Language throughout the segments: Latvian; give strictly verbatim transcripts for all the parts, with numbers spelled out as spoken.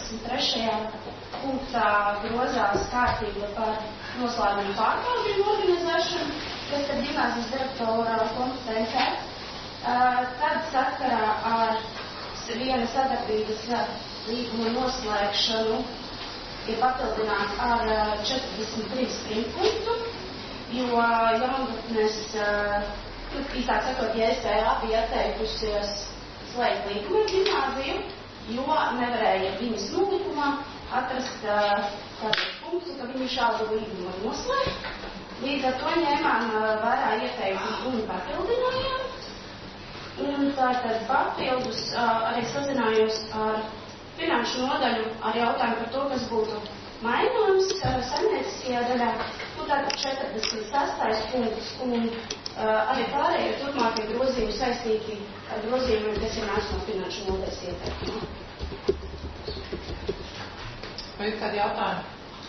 četrdesmit trešajā punktā grozās kārtība par noslēgumu pārbaudījumu organizēšanu, kas ir ģimnāzijas direktora kompetencē. Tad sakarā ar viena sadarbības līguma noslēgšanu ir papildināts ar četrdesmit trīs punktu, jo jaunatnes, īsāk sakot, J S P A bija atteikusies slēgt līgumu ar ģimnāziju, jo nevarēja viņas nolikumā atrast tādu punktu, ka viņi šādu līgumu var noslēgt. Līdz ar to ņēmām vērā ieteikumu un papildinājām. Un tātad papildus arī sazinājos ar finanšu nodaļu ar jautājumu par to, kas būtu mainojums saimnieciskajā daļā. Un tātad četrdesmit sastais punkts un arī pārējie turpmākie grozījumi saistīti ar grozījumiem, kas ir nāks no finanšu nodaļas ieteikumā. Vai ir kādi jautājumi?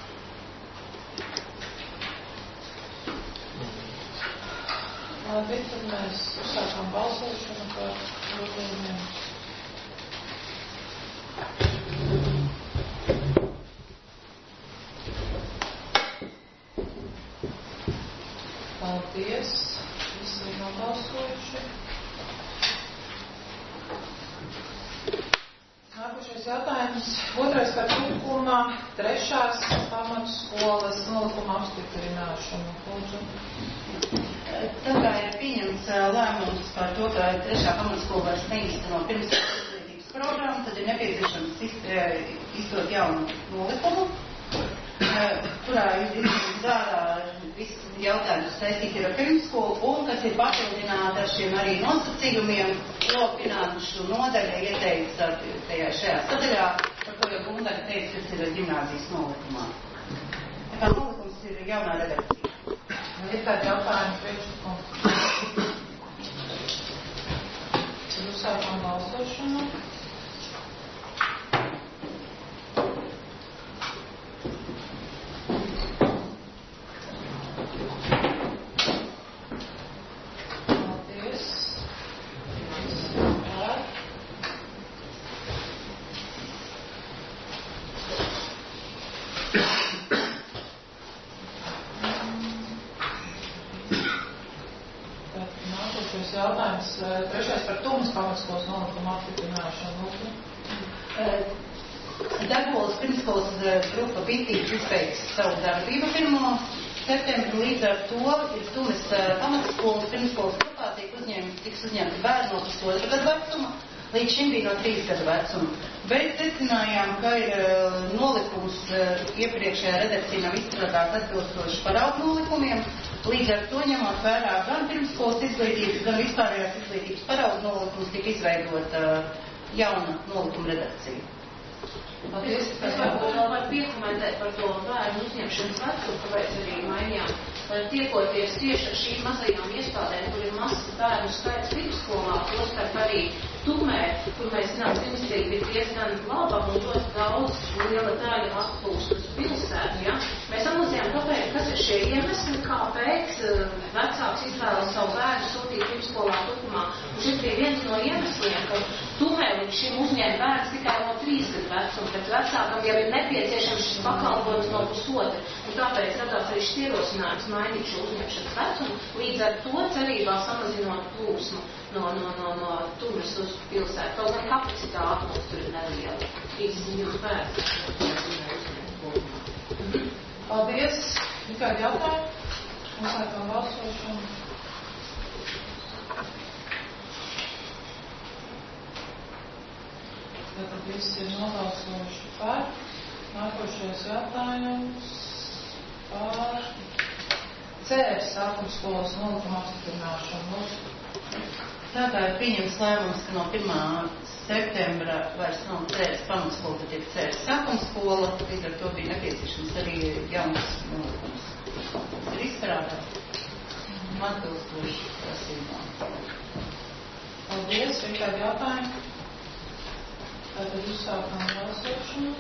Labi, tad mēs uzsākam balsošanu par grozījumiem. Paldies. Visi ir nobalsojuši. Nākošais jautājums. Otrais par likuma trešās pamatskolas nolikuma apstiprināšanu. Lūdzu. Tā kā ir pieņemts lēmums par to, ka trešā pamatskola vairs neīsteno pirmsskolas izglītības programmu, tad ir nepieciešams izdot jaunu nolikumu, kurā ir vērā visi jautājumi saistīti ar pirmsskolu un kas ir papildināti ar šiem arī nosacījumiem, ko finanšu nodaļa ieteica tajā šajā sadaļā, par ko jau Gundara teica, kas ir ģimnāzijas nolikumā. Tā nolikums ir jaunā redakcija. Ir tādi jautājumi priekšlikums. Tad uzsākam balsošanu. Paldies. Pār. Jautājums trešais par Tumas pamatskolas nolikumu apstiprināšanu. Darbolas pirmskolas grupa Bitīgi izbeigts savu darbību pirmo septembri, līdz ar to ir Tumas pamatskolas pirmskolas grupā tiek uzņemti, tiks uzņemti bērni no pusotra gadu vecuma, līdz šim bija no trīs gadu vecuma. Bet secinājām, ka ir nolikums iepriekšējā redakcija nav izstrādāts atbilstoši paraugu nolikumiem. Līdz ar to ņemot vērā gan pirmskolas izglītības, gan vispārējās izglītības paraugu nolikums tika izveidota jauna nolikuma redakcija. Paldies. Es varbūt vēl varu piekomentēt par to bērnu uzņemšanas vecumu, kāpēc arī mainījām. Tiekoties tieši ar šīm mazajām iestādēm, kur ir mazs bērnu skaits vidusskolā, tostarp arī Tumē, kur mēs zinām, dzimstība ir diezgan laba un ļoti daudz liela daļa atplūst uz pilsētu, ja? Mēs analizējām, kāpēc, kas ir šie iemesli, kāpēc vecāks izvēlas savu bērnu sūtīt pirmsskolā Tumā. Un šis bija viens no iemesliem, ka Tumē līdz šim uzņēma bērns tikai no trīs gadu vecuma, bet vecākam jau ir nepieciešams šis pakalpojums no pusotra. Un tāpēc radās arī šis ierosinājums mainīt šo uzņemšanas vecumu, līdz ar to cerībā samazinot plūsmu no, no, no, no Tumas uz pilsētu. Kaut gan kapacitāte mums tur ir neliela. trīsdesmit bērni. Paldies. Ir kādi jautājumi? Uzsākam balsošanu. Tātad visi ir nobalsojuši par. Nākošais jautājums par C R sākumskolas nolikuma apstiprināšanu. Tā kā ir pieņems lēmums, ka no pirmā septembra vairs nav C R pamatskola, tad ir C R sākumskola, līdz ar to bija nepieciešams arī jauns nolikums. Tas ir izstrādāts atbilstoši prasībām. Paldies. Ir kādi jautājumi? Tātad uzsākam balsošanu.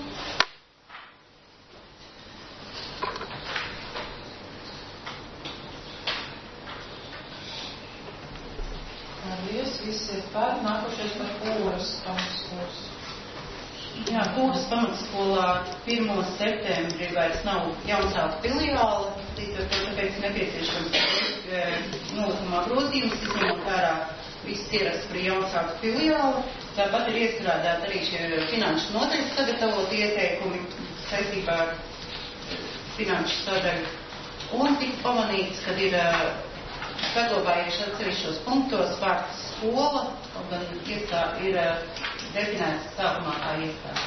Paldies. Visi ir par. Nākošais par Kūras pamatskolas. Jā, Kūras pamatskolā pirmo septembrī vairs nav Jaunzāles filiāla, tāpēc nepieciešams nolikumā grozījums, izņemot vērā viss ieraksts par Jaunzāles filiālu. Tāpat ir iestrādāt arī šie finanšu noteikti sagatavot ieteikumi saistībā ar finanšu sadaļu. Un tika pamanīts, kad ir saglabājuši atsevišķos punktos vārds skola, un gan iestā ir definēts sākumā kā iestāde.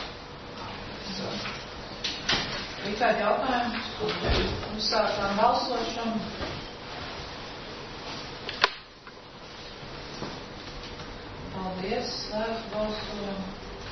Ir kādi jautājumi? Uzsākām balsošanu. Paldies, slēdz balsojumu.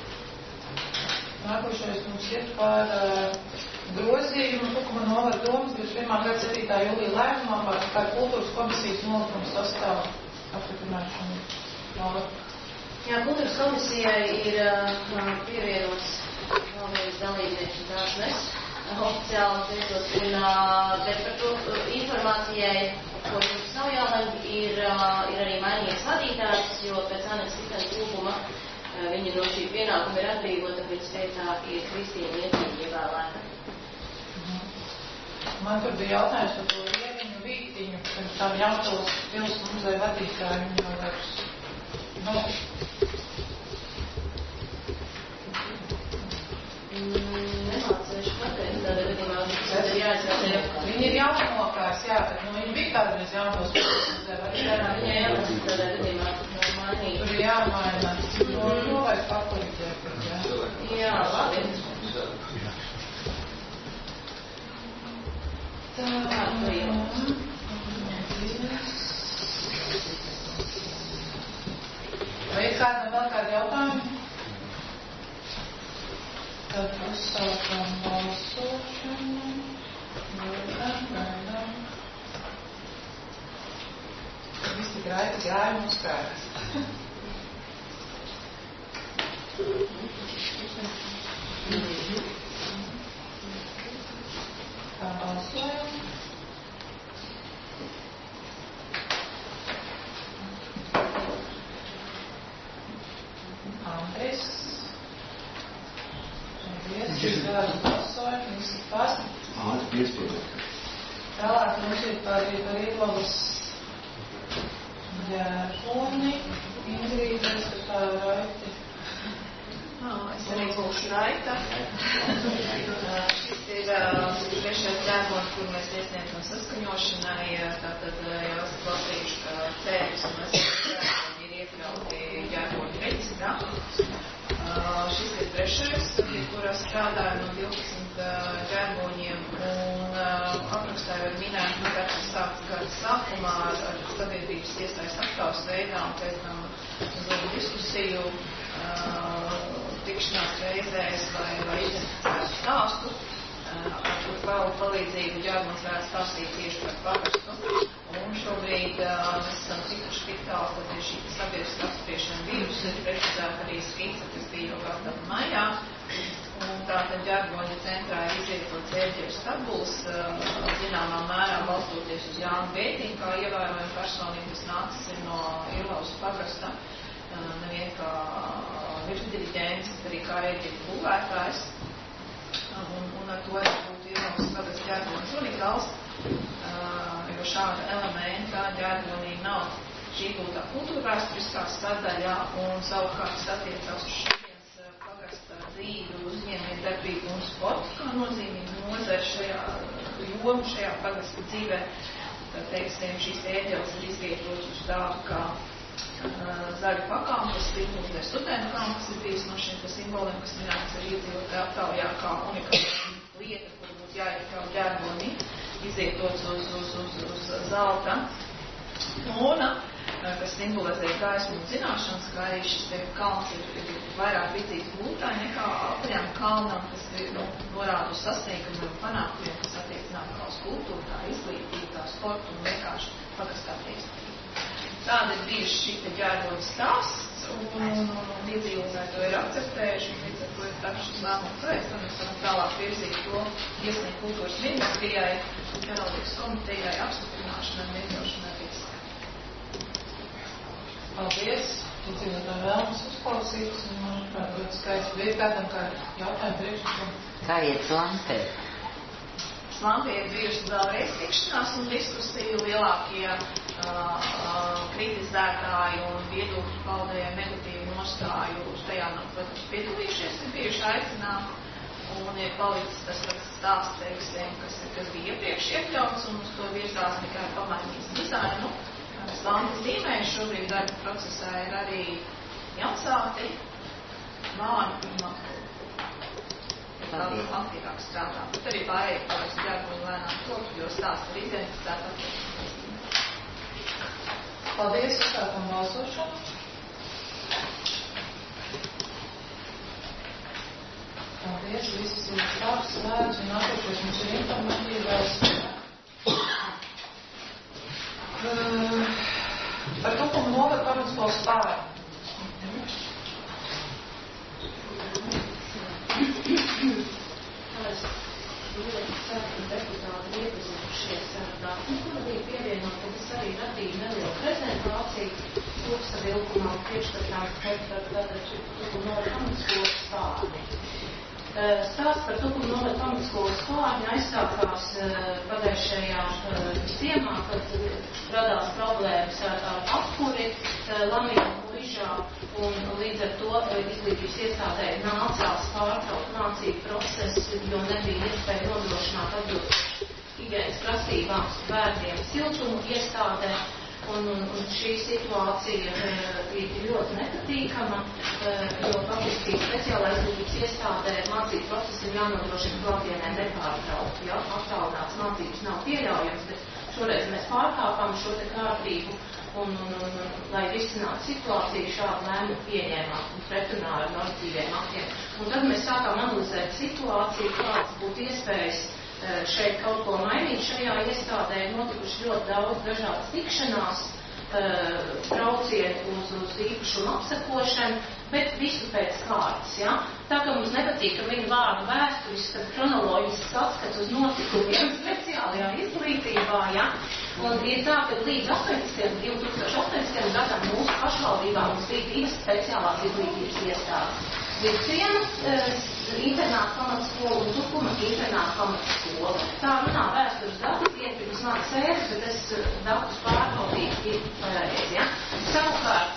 Nākošais mums ir par uh, grozījumu Tukuma novada domas divdesmit pirmā gada septītā jūlija lēmumā par, par kultūras komisijas nolikumu sastāvu apstiprināšanu. Laura. Jā, kultūras komisijai ir uh, pievienots vēl viens dalībnieks Dārznes, oficiāli beidzot, un uh, bet par to uh, informācijai, ko jums nav jālem, ir, uh, ir arī mainīgs vadītājs, jo pēc Anetes Stipens lūguma uh, viņa no šī pienākuma ir atbrīvota, viņas vietā ir Kristīna Liepiņa ievēlēta. Man tur bija jautājums par to Lieviņu Vītiņu, pirms tam Jaunzāles pils muzeja vadītāju viņa jau vairs nav. Nemācēšu pateikt, tādā gadījumā tas ir jāizvērtē. Viņa ir jaunokās, jā, bet nu, viņa bija kādreiz Jaunzāles pils muzeja vadītāju. Viņai jāmācīt tādā gadījumā mainīt. Tur ir jāmaina. To, to vajag pakoriģēt. Jā, Jā, labi. Tā, vai ir kādam vēl kādi jautājumi? Tad uzsākam balsošanu. Gaidām, gaidām. Visi gaida, gāja mums kādas. Tā balsojam. Andris. Paldies. Šis vēlas balsojam. Visi par. Ātri piespēlēt. Tālāk mums ir par Rīvavas ģērponi. Ingrīda, es tā raiti. Es arī būšu Raita. Šis ir trešais ģērbonis, kur mēs iesniedzam saskaņošanai. Tātad jau esat lasījuši, ka ceļus un ģērboni ir iekļauti ģērboņu reģistrā. Šis ir trešais, pie kura strādāja no divpadsmit ģērboņiem, un aprakstā jau ir minēta, ka katrs sāks gada sākumā ar sabiedrības iesaist aptaujas veidā un pēc tam uz diskusiju tikšanās reizēs vai, vai identificētu stāstu, ar kur vēl palīdzību ģērbons varētu stāstīt tieši par pagastu. Un šobrīd mēs esam tikuši tik tālu, ka ir šī sabiedriskā apspriešana bijusi, ir precizēta arī skica, kas bija jau gatava maijā. Un tātad ģērboņa centrā ir izvietots ērģeļu stabuls, zināmā mērā balstoties uz Jānu Bētiņu, kā ievērojumu personību, kas nācis ir no Ilvaus pagasta, nevien kā virsdiriģents, bet arī kā ērģeļu būvētājs. Un, un ar to arī būtu Ilvaus pagasta ģērbonis unikāls, jo šāda elementa ģērbonī nav. Šī būtu tā kultūrvēsturiskā sadaļā un savukārt attiecās uz šodienas pagasta dzīvi, uzņēmēju darbību un sportu, kā nozīmīgi nozara šajā jomu, šajā pagasta dzīvē. Tad, teiksim, šīs ēģeles ir izvietotas uz tādu kā uh, zaļu pakām, kas ir mūsdē studentu kām, kas ir bijis no šiem simboliem, kas minēts ar iedzīvotāju aptaujā kā unikāla lieta, kur būtu jāiekļauj ģērbonī, izvietots uz, uz, uz, uz zelta nona, kas simbolizē gaismu un zināšanas, kā arī šis te kalns ir, ir vairāk līdzīgs būtāji nekā apaļām kalnam, kas ir nu, norāda uz sasniegumiem un panākumiem, kas attiecināt kā uz kultūru, kā izglītību, kā sportu un vienkārši pagastā attīstību. Tāda ir bijuši šī te ģērboņa stāsts, un, un, un, un iedzīvotāji to ir akceptējuši, un līdz ar to ir tapšas lēmumu projekts, un mēs varam tālāk virzīt to iesniegt kultūras ministrijai un Heraldikas komitejai apstiprināšanai un iekļaušanai reģistrā. Paldies! Iedzīvotāji vēlamies uzklausīt, un, manuprāt, ļoti skaisti. Vai ir kādam kā jautājumu priekšlikumu? Kā iet Slampē? Slampē ir bijuši vēlreiz tikšanās un diskusiju lielākie uh, uh, kritizētāji un viedokļu paudēja negatīvu nostāju. Tajā, protams, piedalījušies ir bijuši aicināti. Un ir palicis tas pats stāsts, teiksim, kas, kas bija iepriekš iekļauts, un uz to virzās tikai pamainīs dizainu. Slantas zīmēs šobrīd darba procesā ir arī Jansāti, Māni un Makuli. Ir daudz aktīvāk strādā. Bet arī pārējie paliks jābūt lēnām to, jo stāsts ir identificēta. Paldies, uzsākam balsošanu. Paldies, viss ir labs, lēdz un nākošais mums ir informatīvais. Uh, par Tukumu novadu pamatskolas pāri. Deputāti iepazinušies ar datu, kura bija pievienot, un tas arī radīja nelielu prezentāciju kursa vilkumā priekšstatām par Tukumu novadu pamatskolas pāri. Stāsts par Tukumu novadu pamatskolas pāri aizsākās pagājušajā ziemā, kad radās problēmas ar, ar apkuri Lamijā un Ližā, un līdz ar to izglītības iestādē nācās pārtraukt mācību procesu, jo nebija iespēja nodrošināt atbilstoši higienas prasībām bērniem siltumu iestādē. Un, un, un šī situācija uh, ir ļoti nepatīkama, uh, jo faktiski speciālā izglītības iestādē mācību procesu ir jānodrošina klātienē nepārtraukti. Ja? Attālināts mācības nav pieļaujams, bet šoreiz mēs pārkāpām šo te kārtību un, un, un, un lai risinātu situāciju, šādu lēmumu pieņēmām un pretrunā ar normatīviem aktiem. Un tad mēs sākām analizēt situāciju, kāds būtu iespējas šeit kaut ko mainīt. Šajā iestādē ir notikuši ļoti daudz dažādas tikšanās, braucieni uz, uz īpašumu apsekošanu, bet visu pēc kārtas. Ja? Tā kā mums nepatīk, ka viņa vārdu vēsturisks, tad kronoloģisks atskats uz notikumiem speciālajā izglītībā. Ja? Un ir tā, ka līdz divi tūkstoši astoņdesmitajam gadam mūsu pašvaldībā mums bija divas speciālās izglītības iestādes. Virciena internāta pamatskola un Tukuma internāta pamatskola. Tā runā vēstures datus, iekļuvis manas sēdes, bet es datus pārbaudīju ir pareizi. Ja? Savukārt,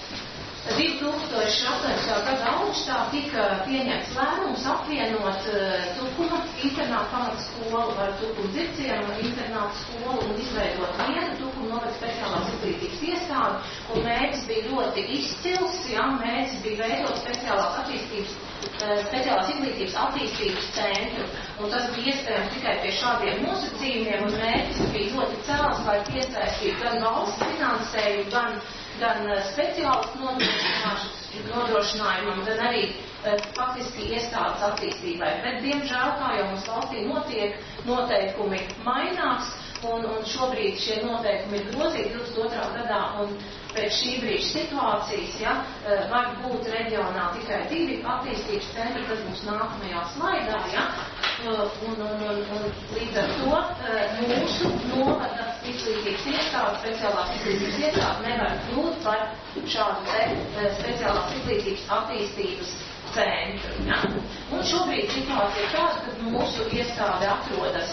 divi tūkstoši astoņdesmitā gada augustā tika pieņemts lēmums apvienot Tukuma internāta pamatskolu ar Tukuma Dzircienu internāta skolu un izveidot vienu Tukuma novada speciālās izglītības iestādi, un mērķis bija ļoti izcils, ja, mērķis bija veidot speciālās attīstības, speciālās izglītības attīstības centru, un tas bija iespējams tikai pie šādiem nosacījumiem, un mērķis bija ļoti cēls, lai piesaistītu gan valsts finansējumu, gan gan speciālistu nodrošinājumam, gan arī faktiski iestādes attīstībai. Bet, diemžēl, kā jau mums valstī notiek, noteikumi mainās, un, un šobrīd šie noteikumi ir grozīti divdesmit otrā gadā, un pēc šī brīža situācijas, ja, var būt reģionā tikai divi attīstības centri, kas būs nākamajā slaidā, ja, un, un, un, un līdz ar to mūsu novada izglītības iestāde, speciālās izglītības iestāde nevar kļūt par šādu te speciālās izglītības attīstības centru. Ja. Un šobrīd situācija ir tāda, ka mūsu iestāde atrodas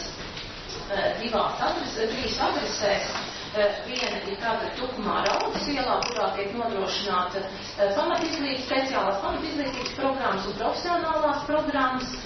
divās adresēs, trīs adresēs. Viena ir tāda Tukumā Raudas ielā, kurā tiek nodrošināta pamatizglītības, speciālās pamatizglītības programmas un profesionālās programmas.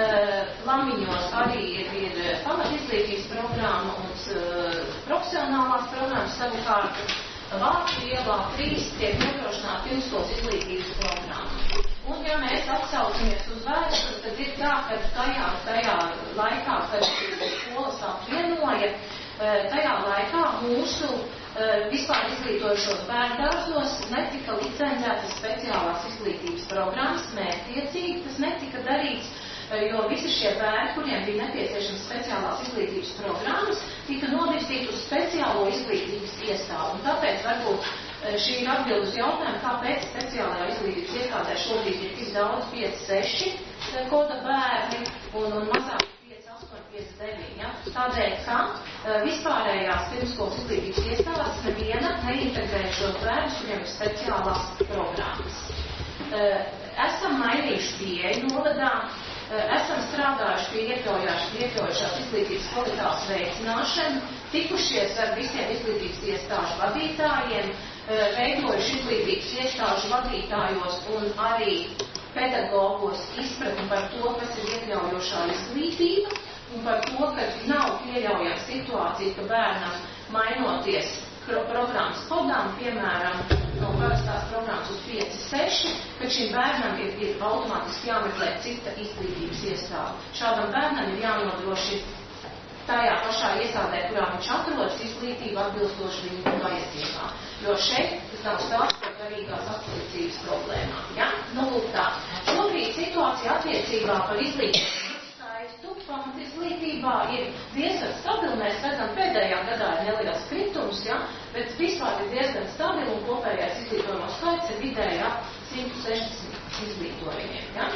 Lamiņos arī ir, ir pamatizglītības programma un profesionālās programmas, savukārt Vācu ielā trīs tiek nodrošināta pilnskolas izglītības programma. Un, ja mēs atsaucamies uz vēsturi, tad ir tā, ka tajā, tajā laikā, kad skolas apvienoja, tajā laikā mūsu vispār izglītojušos bērndārzos netika licencētas speciālās izglītības programmas mērķtiecīgi, tas netika darīts, jo visi šie bērni, kuriem bija nepieciešams speciālās izglītības programmas, tika novirzīti uz speciālo izglītības iestādi. Un tāpēc varbūt šī ir atbild uz jautājumu, kāpēc speciālajā izglītības iestādē šobrīd ir tik daudz pieci seši koda bērni un, un mazāk pieci astoņi pieci deviņi. Ja? Tādēļ, ka vispārējās pirmskolas izglītības iestādes neviena neintegrē šos bērnus, kuriem ir speciālās programmas. esam mainījuši pieeju novadā, esam strādājuši pie iekļaujošās izglītības kvalitātes veicināšanu, tikušies ar visiem izglītības iestāžu vadītājiem, veidojuši izglītības iestāžu vadītājos un arī pedagogos izpratni par to, kas ir iekļaujošā izglītība un par to, ka nav pieļaujama situācija, ka bērnam mainoties programmas kodām, piemēram, no parastās programmas uz pieci seši, ka šim bērnam ir, ir automātiski jāmeklē cita izglītības iestāde. Šādam bērnam ir jānodrošina tajā pašā iestādē, kurā viņš atrodas, izglītība atbilstoši viņu vajadzībām. Jo šeit tas nav stāsts par garīgās attīstības problēmām. Ja? Nu, lūk tā. Šobrīd situācija attiecībā par izglītību pamat izglītībā ir diezgan stabili. Mēs redzam, pēdējā gadā ir neliels kritums, ja, bet vispār ir diezgan stabili un kopējais izglītojamo skaits ir vidēji ap simt sešdesmit izglītojumiem. Ja.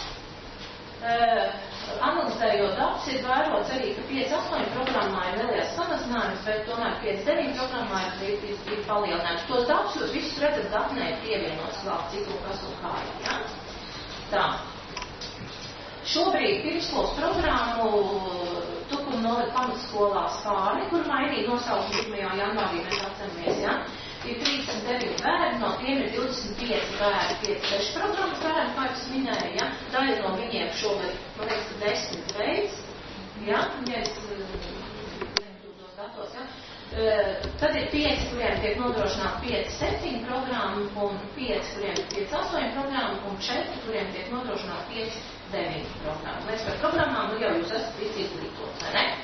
Uh, analizējot datus, ir vērots arī, ka pieci astoņi programmā ir neliels samazinājums, bet tomēr pieci deviņi programmā ir, ir, ir palielinājums. Tos datus jūs visus redzat datnē pievienots klāt, cik un kas un kā. Ja. Tā. Šobrīd pirmskolas programmu Tukuma novada pamatskolā Spārni, kur mainīja nosaukumu pirmajā janvārī, mēs atceramies, ja? Ir trīsdesmit deviņi bērni, no tiem ir divdesmit pieci bērni, pieci seši programmas bērni, kā es minēju, ja? Daļa no viņiem šogad, man liekas, ka desmit veids, ja? Ja es neņemtu tos datos, ja? Tad ir pieci, kuriem tiek nodrošināta pieci septiņi programmu, un pieci, kuriem ir pieci astoņi programmu, un četri, kuriem tiek nodrošināta pieci deviņi programmu. Mēs par programmām, nu jau jūs esat visi izglītot, vai ne?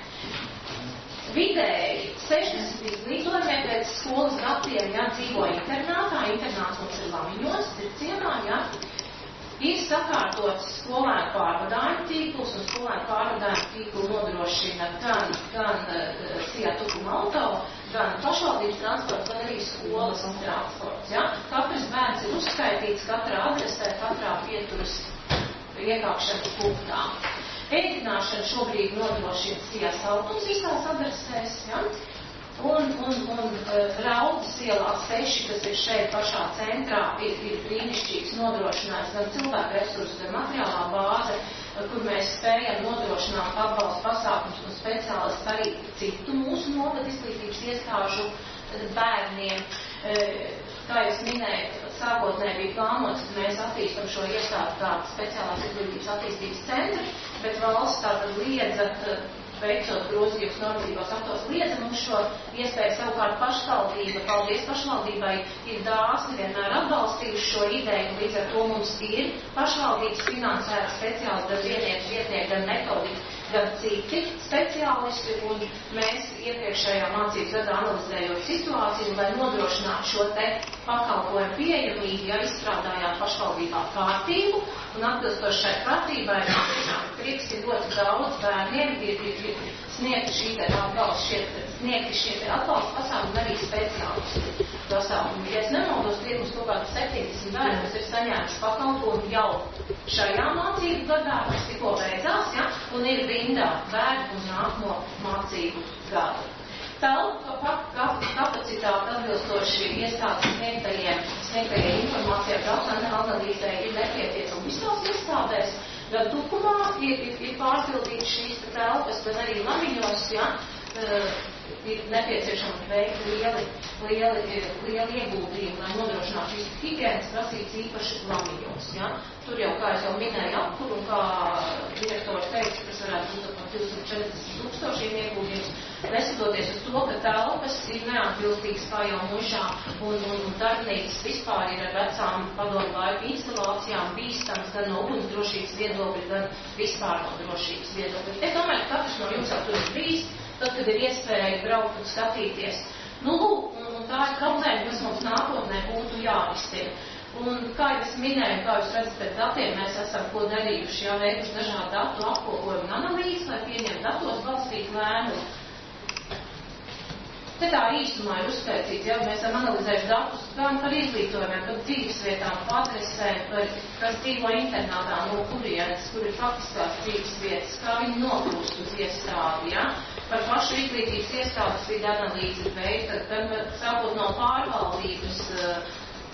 Vidēji sešdesmit izglītojumiem pēc skolas datiem, ja dzīvo internātā, internāts mums ir Lamiņos, ir ciemā, ja, ir sakārtots skolēnu pārvadājumu tīklus, un skolēnu pārvadājumu tīklu nodrošina gan, gan uh, Sijā Tukuma auto, gan pašvaldības transports, gan arī skolas un transports, ja. Katrs bērns ir uzskaitīts katrā adresē, katrā pieturas iekāpšanas punktā. Ēdināšana šobrīd nodrošina Sijā Saltums visās adresēs, ja? Un, un, un uh, Raudas ielā seši, kas ir šeit pašā centrā, ir, ir brīnišķīgs nodrošinājums gan cilvēku resursu, gan materiālā bāze, uh, kur mēs spējam nodrošināt atbalstu pasākums un speciālistu arī citu mūsu novada izglītības iestāžu uh, bērniem. Uh, kā jūs minējat, sākotnēji bija plānots, ka mēs attīstam šo iestādi kā speciālās izglītības attīstības centru, bet valsts tātad liedza, veicot grozījumus normatīvos aktos, liedza mums šo iespēju. Savukārt pašvaldība, paldies pašvaldībai, ir dāsni vienmēr atbalstījuši šo ideju, līdz ar to mums ir pašvaldības finansēta speciālisti, gan vietnieki, vietnieki, gan metodiķi, gan citi speciālisti, un mēs iepriekšējā mācības gadā analizējot situāciju, lai nodrošinātu šo te pakalpojumu pieejamību, ja izstrādājām pašvaldībā kārtību, un atbilstoši šai kārtībai, prieks ir ļoti daudz bērniem, ir, ir, ir sniegti šī te atbalsts, šie, sniegti šie te atbalsts pasākumi arī speciālisti pasākumi. Ja es nemaldos, tie mums kaut kādi septiņdesmit bērni, kas ir saņēmuši pakalpojumu jau šajā mācību gadā, kas tikko beidzās, ja, un ir rindā bērni uz nākamo mācību gadu. Telpu kapacitāte atbilstoši iestādes sniegtajiem, sniegtajiem informācijām, daudzām analīzē ir nepietiekama visās iestādēs. Gan Tukumā ir, ir, ir pārpildīts šīs telpas, gan arī Lamiņos, ja, ir nepieciešama veikt lieli, lieli, lieli ieguldījumi, lai nodrošinātu šīs higienas prasības īpaši Lamiņos. Ja. Tur jau, kā es jau minēju, apkur, un kā direktors teica, kas varētu būt par divsimt četrdesmit tūkstošiem ieguldījums, nesatoties uz to, ka telpas ir neatbilstīgas kā jau mužā, un, un, un darbnīcas vispār ir ar vecām padomu laiku instalācijām bīstams gan no ugunsdrošības viedokļa, gan vispār no drošības viedokļa. Es domāju, ka katrs no jums jau tur ir bijis, tad, kad ir iespēja braukt un skatīties. Nu, lūk, un, un tā ir problēma, kas mums nākotnē būtu jārisina. Un, kā jūs minēju, kā jūs redzat pēc datiem, mēs esam ko darījuši, jau veikuši dažādu datu apkopojumu un analīzi, lai pieņemtu datos balstītu lēmumu. Te tā īstumā ir uzskaitīts, ja mēs esam analizējuši datus gan par izglītojumiem, par dzīvesvietām, par adresēm, par, kas dzīvo internātā, no kurienes, kur ir faktiskās dzīvesvietas, kā viņi nokļūst uz iestādi, ja? Par pašu izglītības iestādes vidu analīzi veikta, gan sākot no pārvaldības,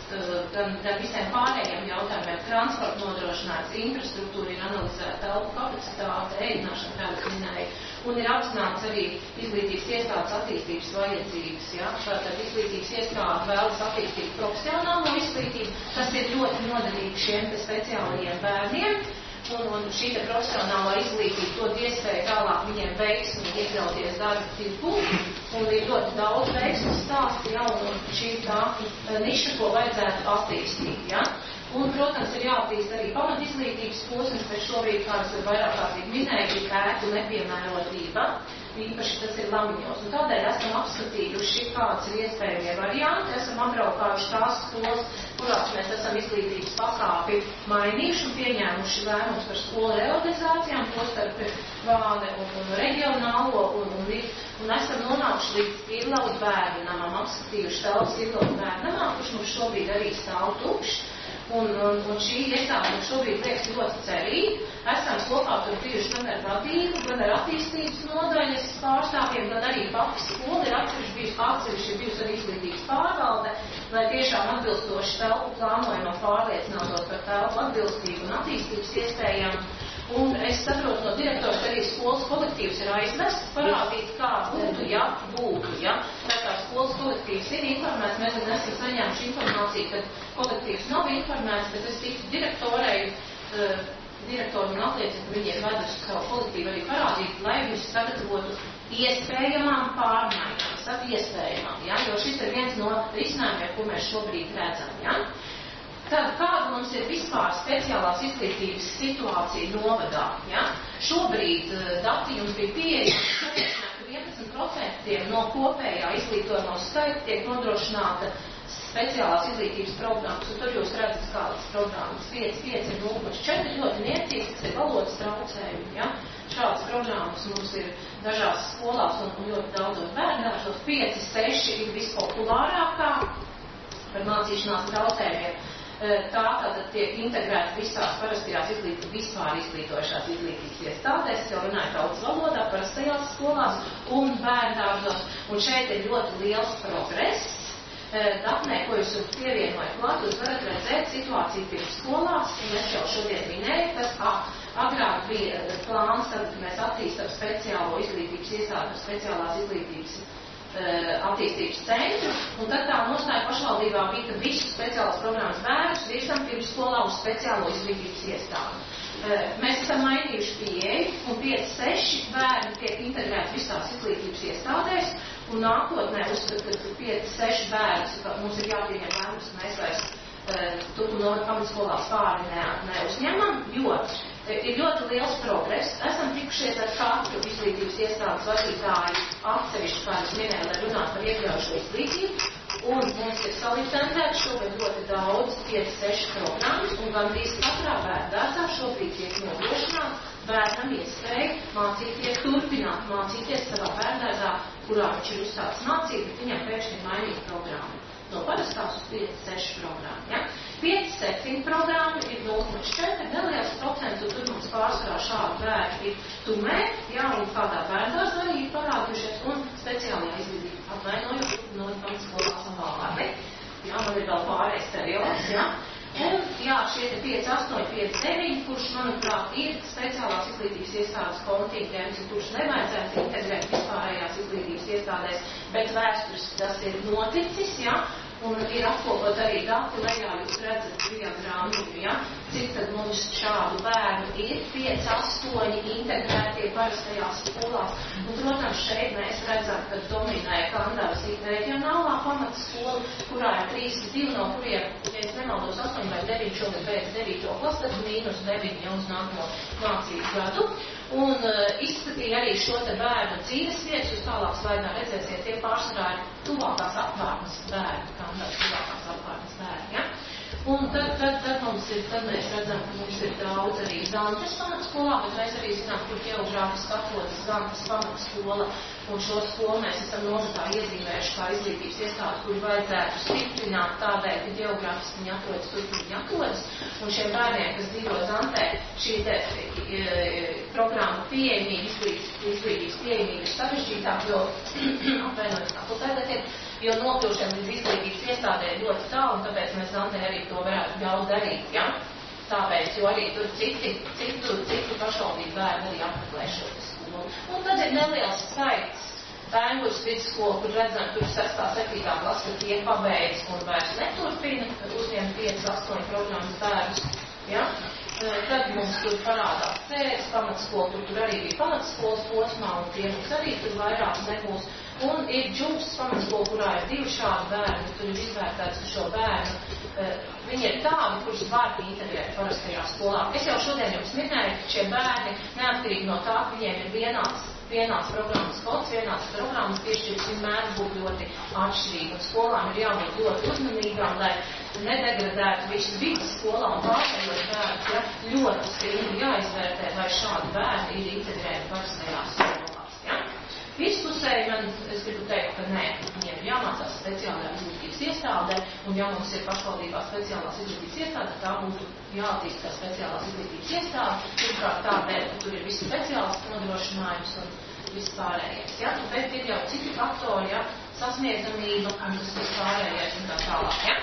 gan, gan visiem pārējiem jautājumiem. Transporta nodrošināts, infrastruktūra ir analizēta, telpu kapacitāte, ēdināšana, kā es minēju, un ir apzināts arī izglītības iestādes attīstības vajadzības. Ja? Tātad izglītības iestāde vēlas attīstīt profesionālo izglītību, tas ir ļoti noderīgi šiem speciālajiem bērniem. Un, un šī te profesionālā izglītība dod iespēju tālāk viņiem veiksmi iekļauties darba tirgū, un ir ļoti daudz veiksmu stāstu jau, un šī tā niša, ko vajadzētu attīstīt, ja? Un, protams, ir jāattīst arī pamatizglītības posms, bet šobrīd, kā es vairāk kārtīgi minēju, ir ēku nepiemērotība, īpaši tas ir Lamiņos. Un tādēļ esam apskatījuši, kāds ir iespējamie varianti, esam apbraukājuši tās skolas, kurās mēs esam izglītības pakāpi mainījuši un pieņēmuši lēmumus par skolu reorganizācijām, tostarp vāde un, un reģionālo, un, un, un esam nonākuši līdz Irlavas bērnu namam, apskatījuši telpas Irlavas bērnu namā, kurš mums šobrīd arī stāv tukšs. Un, un, un šī iestāde šobrīd liekas ļoti cerīgi. Esam kopā tur bijuši gan ar vadību, gan ar attīstības nodaļas pārstāvjiem, gan arī pati skola ir atsevišķi bijusi, atsevišķi ir bijusi arī izglītības pārvalde, lai tiešām atbilstoši telpu plānojumam pārliecinātos par telpu atbilstību un attīstības iespējām. Un es saprotu no direktors, ka arī skolas kolektīvs ir aizvests, parādīt, kā būtu, ja būtu, ja. Tā kā skolas kolektīvs ir informēts, mēs gan esam saņēmuši informāciju, ka kolektīvs nav informēts, bet es tiku direktorei, uh, direktori man apliecina, ka viņi ir veduši savu kolektīvu arī parādīt, lai viņš sagatavotu iespējamām pārmaiņām, savu iespējamām, ja, jo šis ir viens no risinājumiem, ko mēs šobrīd redzam, ja. Tad kāda mums ir vispār speciālās izglītības situācija novadā? Ja? Šobrīd uh, dati jums bija pieejami, ka vienpadsmit procenti no kopējā izglītojumā skaita tiek nodrošināta speciālās izglītības programmas, un tur jūs redzat kādas programmas pieci, pieci, nulle četri ļoti niecīgas, tas ir valodas traucējumi. Ja? Šādas programmas mums ir dažās skolās un, un ļoti daudzos bērnāšos. pieci, seši ir vispopulārākā par mācīšanās traucējumiem. Tā tātad tiek integrēta visās parastajās izglītības, vispār izglītojušās izglītības iestādēs, es jau runāju tautas valodā, parastajās skolās un bērndārzos, un šeit ir ļoti liels progress. Dapnē, ko jūs pievienojat klāt, jūs varat redzēt situāciju pirms skolās, un es jau šodien minēju, kas agrāk bija plāns, tad mēs attīstam speciālo izglītības iestādi, speciālās izglītības attīstības centru, un tad tā nostāja pašvaldībā bija, ka visu speciālās programmas bērnus virsam pirms skolā uz speciālo izglītības iestādi. Mēs esam mainījuši pieeju, un pieci, seši bērni tiek integrēti visās izglītības iestādēs, un nākotnē uzskat, ka pieci, seši bērnus, mums ir jāpieņem lēmums, mēs vairs tupu no pamatskolās pāri ne, neuzņemam, jo ir ļoti liels progress. Esam tikušies ar katru izglītības iestādes vadītāju atsevišķi, kā es minēju, lai runātu par iekļaujušo izglītību, un mums ir salicentēts šogad ļoti daudz pieci, seši programmas, un gandrīz katrā bērndārzā šobrīd tiek nodrošināts bērnam iespēja mācīties, turpināt mācīties savā bērndārzā, kurā viņš ir uzsācis mācību, bet viņam pēkšņi ir mainīta programma. No parastās uz pieci, seši programmu. Ja? pieci, septiņi programmu ir nulle četri, neliels procents, un tur mums pārsvarā šādu bērnu ir tumē, ja, un kādā bērndārzā arī ir parādījušies, un speciālajā izglītībā atvainojot no pamatskolās un vārdi. Ja, man ir vēl pārējais periods, ja. Un, jā, šie te pieci, astoņi, pieci, deviņi, kurš, manuprāt, ir speciālās izglītības iestādes kontingents, un kurš nevajadzētu integrēt vispārējās izglītības iestādēs, bet vēstures tas ir noticis, ja, un ir apkopot arī dati lejā, jūs redzat diagrammu, ja, cik tad mums šādu bērnu ir, pieci, astoņi integrētie parastajās skolās. Un, protams, šeit mēs redzam, ka dominē Kandavas reģionālā pamatskola, kurā ir trīsdesmit divi, no kuriem, ja es nemaldos, astoņi vai deviņi šogad pēc devīto klases, tad mīnus deviņi jau uz nākamo mācību gadu. Un uh, izskatīja arī šo te bērnu dzīves vietas, jūs tālāk slaidā redzēsiet, tie pārsvarā ir tuvākās apvārnes bērni, Kandavas tuvākās apvārnes bērni, ja? Un tad, tad, tad, mums ir, tad mēs redzam, ka mums ir daudz arī Zantes pamatskolā, bet mēs arī zinām, kur ģeogrāfiski atrodas Zantes pamatskola, un šo skolu mēs esam novatā iezīmējuši kā izglītības iestādi, kuri vajadzētu stiprināt tādēļ, ka ģeogrāfiski viņi atrodas tur, kur viņi atrodas, un šiem bērniem, kas dzīvo Zantē, šī te programma pieejamība, izglītības pieejamība ir sarežģītāk, jo apvainojas fakultātēm, jo nokļūšana līdz izglītības iestādē ir ļoti tālu, un tāpēc mēs Zantē arī to varētu ļaut darīt, ja? Tāpēc, jo arī tur citi, citu, citu pašvaldību bērni arī apmeklē šo skolu. Un tad ir neliels skaits bērnus vidusskolu, kur redzam, tur sestā, septītā klasa, ka tie pabeidz un vairs neturpina, uzņem pieci, astoņi programmas bērnus, ja? Tad mums tur parādās cēs, pamatskola, tur, tur arī bija pamatskolas posmā, un tie mums arī tur vairāk nebūs. Un ir džūks pamatskola, kurā ir divi šādi bērni, tur ir izvērtēts, ka šo bērnu, viņi ir tādi, kurus var integrēt parastajā skolā. Es jau šodien jums minēju, ka šie bērni, neatkarīgi no tā, ka viņiem ir vienāds, vienāds programmas kods, vienāds programmas piešķirts, vienmēr būtu ļoti atšķirīgi. Un skolām ir jābūt ļoti uzmanīgām, lai nedegradētu visu vidas skolā un pārējos bērnus, ja ļoti stingri jāizvērtē, vai šādi bērni ir integrēti parastajās skolās. Ja? Vispusēji man, es gribu teikt, ka nē, viņiem ir jāmācās speciālajā izglītības iestādē, un ja mums ir pašvaldībā speciālās izglītības iestāde, tā būtu jāattīst kā speciālās izglītības iestāde, pirmkārt tādēļ, ka tur ir visi speciālisti nodrošinājums un viss pārējais. Ja? Bet ir jau citi faktori, ja? Sasniedzamība un tas viss pārējais un tā tālāk. Ja?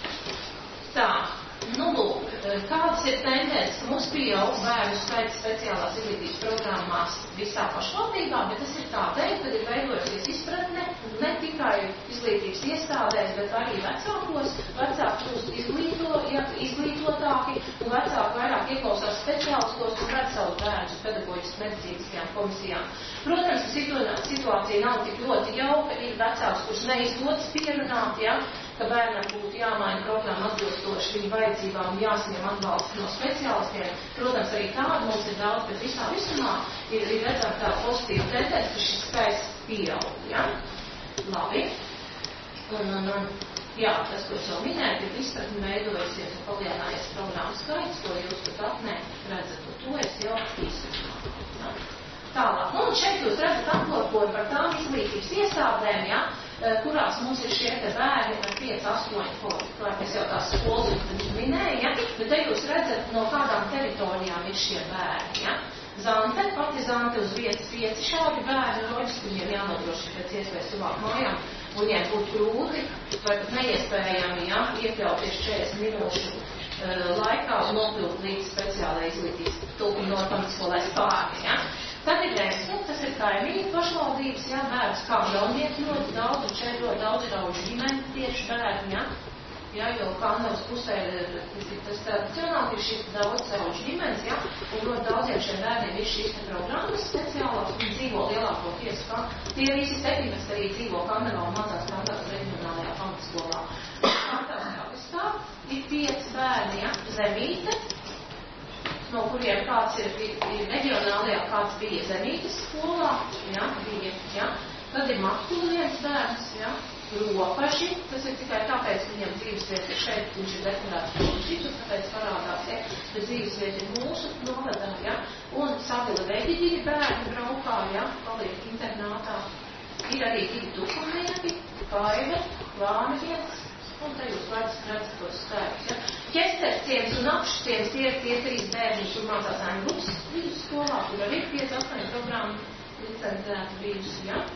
Tā. Nu, lūk, kādas ir tendences, ka mums pieaug bērnu skaits speciālās izglītības programmās visā pašvaldībā, bet tas ir tādēļ, kad ir veidojusies izpratne ne tikai izglītības iestādēs, bet arī vecākos, vecāki kļūst izglīto, ja, izglītotāki, un vecāki vairāk ieklausās speciālistos un redz savus bērnus pedagoģiskas medicīniskajām komisijām. Protams, situācija nav tik ļoti jauka, ir vecāks, kurš neizdodas pierunāt, ja, ka bērnam būtu jāmaina programma atbilstoši viņu vajadzībām un jāsaņem atbalsts no speciālistiem. Protams, arī tādu mums ir daudz, bet visā visumā ir, ir redzama tā pozitīva tendence, ka šis skaits pieaug. Ja? Labi. Un, un, un, jā, tas, ko es jau minēju, ir izpratni veidojusies un palielinājies programmu skaits, ko jūs pat apnē redzat, un to es jau izsaka. Ja? Tālāk. Un šeit jūs redzat apkopojumu par tām izglītības iestādēm, ja? Kurās mums ir šie te bērni ar pieci, astoņi kodi, kā es jau tās skolas minēju, ja? Bet te jūs redzat, no kādām teritorijām ir šie bērni, ja? Zante, pati Zante uz vietas pieci šādi bērni, loģiski viņiem jānodrošina pēc iespējas tuvāk mājām, un viņiem būtu grūti, vai pat neiespējami, ja? Iekļauties četrdesmit minūšu uh, laikā un nokļūt līdz speciālai izglītības tulkuma no pamatskolēs pāri, ja? Tad ir Rēmsne, tas ir kaimiņu pašvaldības, jā, bērns kā Gaunieki ļoti daudz, un šeit ļoti daudz daudz ģimeni tieši bērni, jā, jā, jo Kandavas pusē tas tradicionāli ir šis daudz daudz ģimenes, jā, un ļoti daudziem šiem bērniem ir šīs programmas speciālās, un dzīvo lielākoties, kā tie visi septiņdesmit arī dzīvo Kandavā un mācās Kandavas reģionālajā pamatskolā. Kandavas kapistā ir pieci bērni, jā, Zemīte, no kuriem kāds ir, ir reģionālajā, kāds bija Zemītes skolā, ja, bija, ja. Tad ir Matula viens bērns, ja, Ropaži, tas ir tikai tāpēc, viņam dzīvesvieta ir šeit, viņš ir deklarēts Ropažītus, tāpēc parādās, ja, bet dzīvesvieta ir mūsu novadā, ja, un Savila Veģi divi bērni braukā, ja, paliek internātā. Ir arī divi tukumnieki, Kaive, Vāni viens, un te jūs redzat tos skaidrs, ja. Ķesterciems un apšciems tie ir tie trīs bērni, kur mācās Angļus vidusskolā, kur arī ir pieci astoņi programmu licencēti bijusi, ja.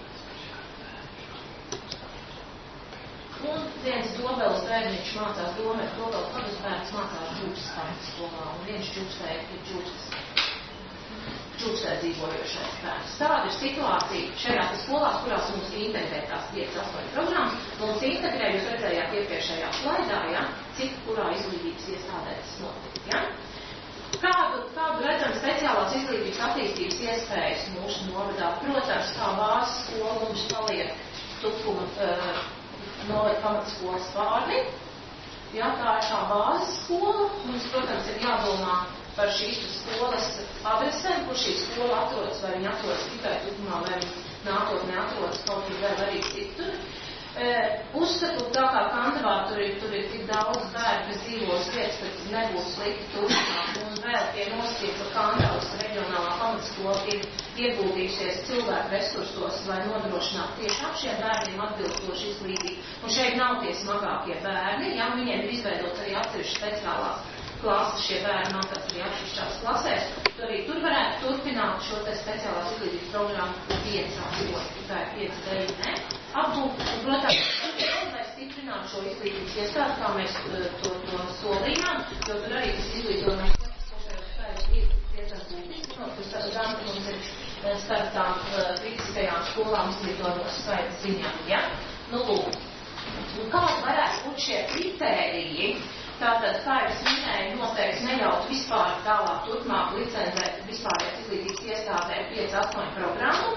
Un viens Dobeles bērniņš mācās Dobeles, Dobeles padas bērns mācās Džūkstas pamatskolā, un viens Džūkstē ir Džūkstas. Džūkstē dzīvojošais bērns. Tāda ir situācija šajās skolās, kurās mums integrē tās piecas, astoņas programmas. Mums integrē, jūs redzējāt iepriekšējā slaidā, ja, cik kurā izglītības iestādē tas notiek. Ja? Kādu, kādu redzam speciālās izglītības attīstības iespējas mūsu novadā? Protams, kā bāzes skola mums paliek Tukuma uh, novada pamatskolas Vārni. Ja, tā ir kā bāzes skola. Mums, protams, ir jādomā par šīs skolas adresēm, kur šī skola atrodas, vai viņa atrodas tikai Tukumā, vai viņa nākotnē atrodas kaut kur vēl arī citur. E, uzskatu, tā kā Kandavā tur ir, tur ir tik daudz bērnu, kas dzīvos vietas, tad nebūs slikti turpināt. Un vēl pie nosacīt, ka Kandavas reģionālā pamatskola ir ieguldījusies cilvēku resursos, lai nodrošinātu tieši ap šiem bērniem atbilstoši izglītību. Un šeit nav tie smagākie bērni, ja viņiem ir izveidots arī atsevišķi speciālās klases šie bērni mācās arī atsevišķās klasēs, tad arī tur varētu turpināt šo te speciālās izglītības programmu piecās, jo tikai pieci deviņi, ne? Apbūt, un, protams, lai stiprinātu šo izglītības iestādi, kā mēs to, to solījām, jo tur arī tas izglītojumais kopšajos skaidrs ir diezgan būtisks, no, kas gan mums ir starp tām kritiskajām skolām izglītojumos skaidrs ziņām, ja? Nu, lūk. Un kādi varētu būt šie kritēriji? Tātad, kā es minēju, noteikti neļaut vispār tālāk turpmāk licencēt vispārējās izglītības iestādē pieci astoņi programmu.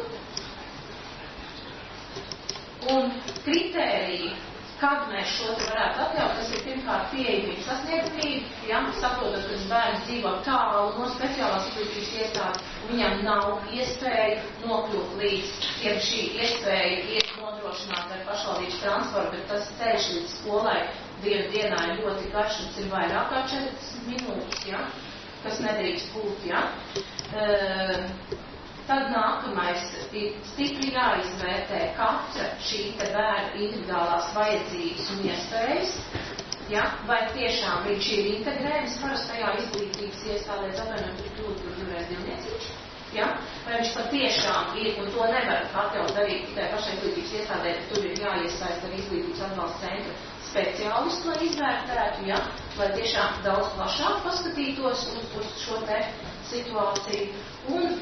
Un kritēriji, kad mēs šo te varētu atļaut, tas ir pirmkārt pieejamība sasniedzamība, ja, saprotot, ka bērns dzīvo tālu no speciālās izglītības iestādes, un viņam nav iespēja nokļūt līdz, ja šī iespēja ir nodrošināta ar pašvaldības transportu, bet tas ceļš līdz skolai dienu dienā ir ļoti garš, un ir vairāk kā četrdesmit minūtes, ja, kas nedrīkst būt, ja. E, tad nākamais ir stipri jāizvērtē katra šī te bērna individuālās vajadzības un iespējas, ja, vai tiešām viņš ir integrējums parastajā izglītības iestādē, atvainojot, tur kļūt tur divreiz divniecības, ja, vai viņš patiešām ir, un to nevar atļaut darīt tikai pašai izglītības iestādē, ka tur ir jāiesaist ar izglītības atbalsta centru speciālistu, lai izvērtētu, ja, lai tiešām daudz plašāk paskatītos uz, uz šo te situāciju. Un,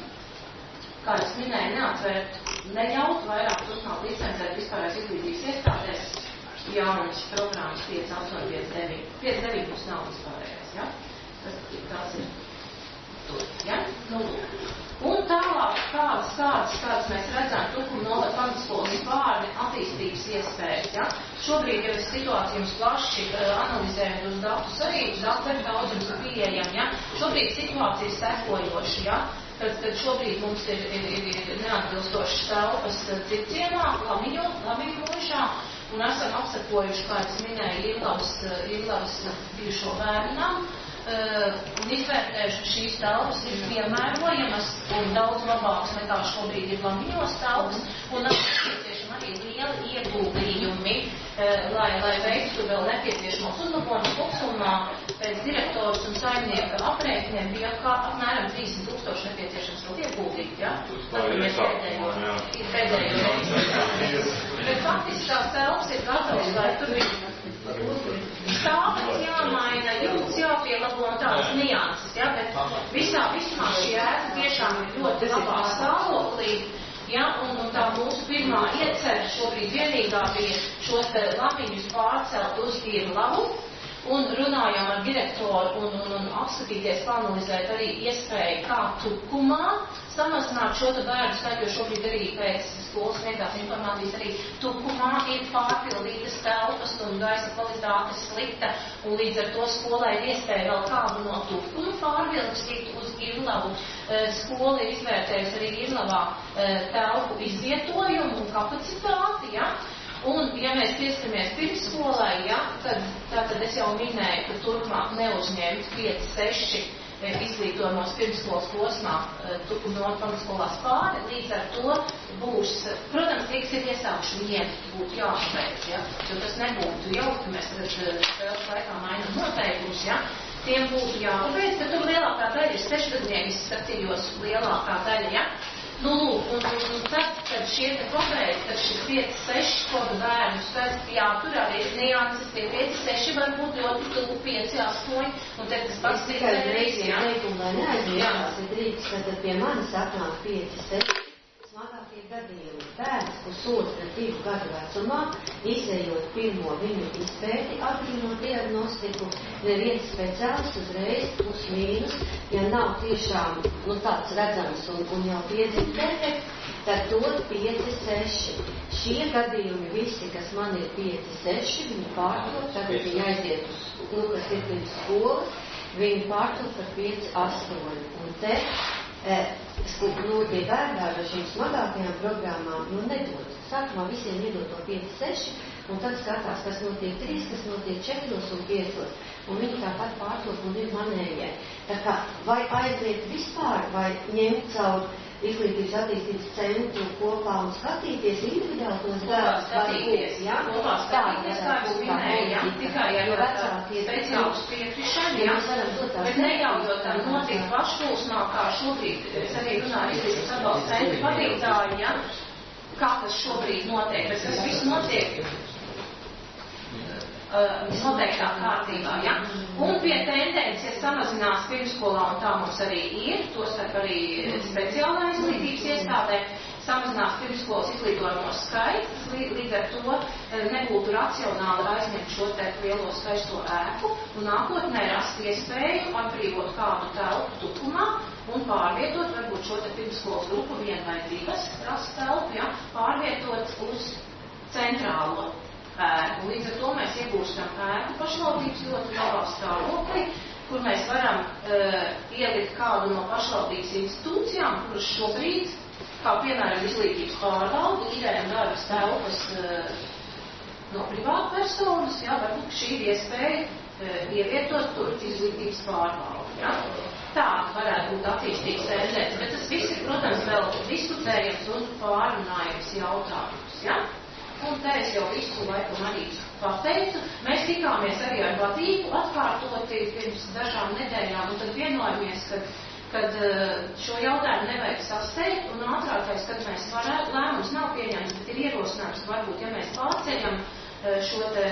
kā es minēju, neatvērt, neļaut vairāk turpmāk licencēt vispārējās izglītības iestādēs jaunas programmas pieci astoņi pieci deviņi. pieci deviņi mums nav vispārējās, ja? Tas, tas ir tur, ja? Nu, un tālāk, kādas, kādas, kādas mēs redzam, Tukuma novada pamatskolas bērni attīstības iespējas, ja? Šobrīd jau ir situācija jums plaši analizējot uz datus arī, datu ir daudz jums pieejami, ja? Šobrīd situācija ir sekojoša, ja? Kad, kad šobrīd mums ir, ir, ir, ir neatbilstošas telpas Circiemā, Lamiņu, Lamiņu mūžā, un esam apsekojuši, kā es minēju, Irlavas, Irlavas bijušo bērnam, uh, un izvērtējuši, ka šīs telpas ir piemērojamas un daudz labākas nekā šobrīd ir Lamiņos telpas, un nepieciešami arī lieli ieguldījumi, uh, lai, lai veiktu vēl nepieciešamos uzlabojumus. Kopsumā pēc direktoras un saimnieka aprēķiniem bija kā apmēram trīsdesmit tūkstoši nepieciešams vēl ieguldīt, ja? Tad mēs pēdējo, ir pēdējo. Bet faktiski tās telpas ir gatavas, lai tur viņi stāvas jāmaina, jums jāpielabo un tādas nianses, ja? Bet visā vismā šī ēka tiešām ir ļoti labā stāvoklī, ja? Un, un tā mūsu pirmā iecer šobrīd vienīgā bija šos te Lamiņus pārcelt uz Irlavu. Un runājām ar direktoru un, un, un apskatīties, panalizēt arī iespēju, kā Tukumā samazināt šo te bērnu skaitu, jo šobrīd arī pēc skolas sniegtās informācijas arī Tukumā ir pārpildītas telpas un gaisa kvalitāte slikta, un līdz ar to skolai ir iespēja vēl kādu no Tukuma pārvilkstīt uz Irlavu. Skola ir izvērtējusi arī Irlavā telpu izvietojumu un kapacitāti, ja? Un, ja mēs pieskaramies pirmsskolai, ja, tad, tad es jau minēju, ka turpmāk neuzņemt pieci seši izglītojumos pirmsskolas posmā Tukuma novada pamatskolās pāri, līdz ar to būs, protams, tie, kas ir iesākuši, viņiem būtu jāpabeidz, ja, jo tas nebūtu jau, ka mēs spēles laikā mainām noteikumus, ja, tiem būtu jāpabeidz, bet tur lielākā daļa ir sešgadnieki, skatījos lielākā daļa, ja. Nu, lūk, un, un, un tad, kad šie te pabeidz, tad šis pieci seši kodu bērnu skaits, jā, tur arī ir nianses, tie pieci seši var būt ļoti tuvu pieci astoņi, un tad tas pats ir reiz, jā. Teikumu, lai neaizvietās, ir drīkst, tad pie manis atnāk pieci seši. Smagākie gadījumi. Bērns pusotra divu gadu vecumā, izējot pirmo viņu izpēti, agrīno diagnostiku, neviens speciālists uzreiz plus mīnus, ja nav tiešām, nu, tāds redzams un, un jau piedzimts defekts, tad dod pieci seši. Šie gadījumi visi, kas man ir pieci seši, viņi pārdod, tagad viņi aiziet uz, nu, kas ir pirms skolas, viņi pārdod par pieci astoņi. Un te, eh, nu, tie bērni ar šīm smagākajām programmām, nu, nedod. Sākumā visiem iedod to pieci seši, un tad skatās, kas notiek trīs, kas notiek četros un piecos, un viņi tāpat pārtot un ir manējai. Tā kā vai aiziet vispār, vai ņemt caur izglītības attīstības centru kopā un skatīties individuāli tos darbus, skatīties, jā, kopā skatīties, kā jūs minēja, jā, tikai ar vecākie speciālus piekrišanu, jā, bet neļaujot tam notikt pašplūsmā, kā šobrīd, es arī runāju izglītības atbalsta centru vadītāji, jā, kā tas šobrīd notiek, bet tas viss notiek noteiktā kārtībā, ja? Un pie tendences samazinās pirmskolā, un tā mums arī ir, tostarp arī speciālā izglītības iestādē, samazinās pirmskolas izglītojamo skaits, līdz ar to nebūtu racionāli aizņemt šo te lielo skaisto ēku, un nākotnē rast iespēju atbrīvot kādu telpu tukumā un pārvietot, varbūt šo te pirmskolas grupu vienu vai divas rast telpu, ja? Pārvietot uz centrālo ēku. Līdz ar to mēs iegūstam ēku pašvaldības ļoti labā stāvoklī, kur mēs varam uh, ielikt kādu no pašvaldības institūcijām, kuras šobrīd, kā piemēram izglītības pārvalde, īrējam darbas telpas uh, no privātpersonas, jā, varbūt šī ir iespēja uh, ievietot tur izglītības pārvalde. Jā. Tāda varētu būt attīstības tendence, bet tas viss ir, protams, vēl diskutējams un pārunājams jautājums. Jā. Un te es jau visu laiku arī pateicu. Mēs tikāmies arī ar vadību atkārtoti pirms dažām nedēļām, un tad vienojamies, kad, kad šo jautājumu nevajag sasteigt, un ātrākais, kad mēs varētu, lēmums nav pieņemts, bet ir ierosinājums, varbūt, ja mēs pārceļam šo te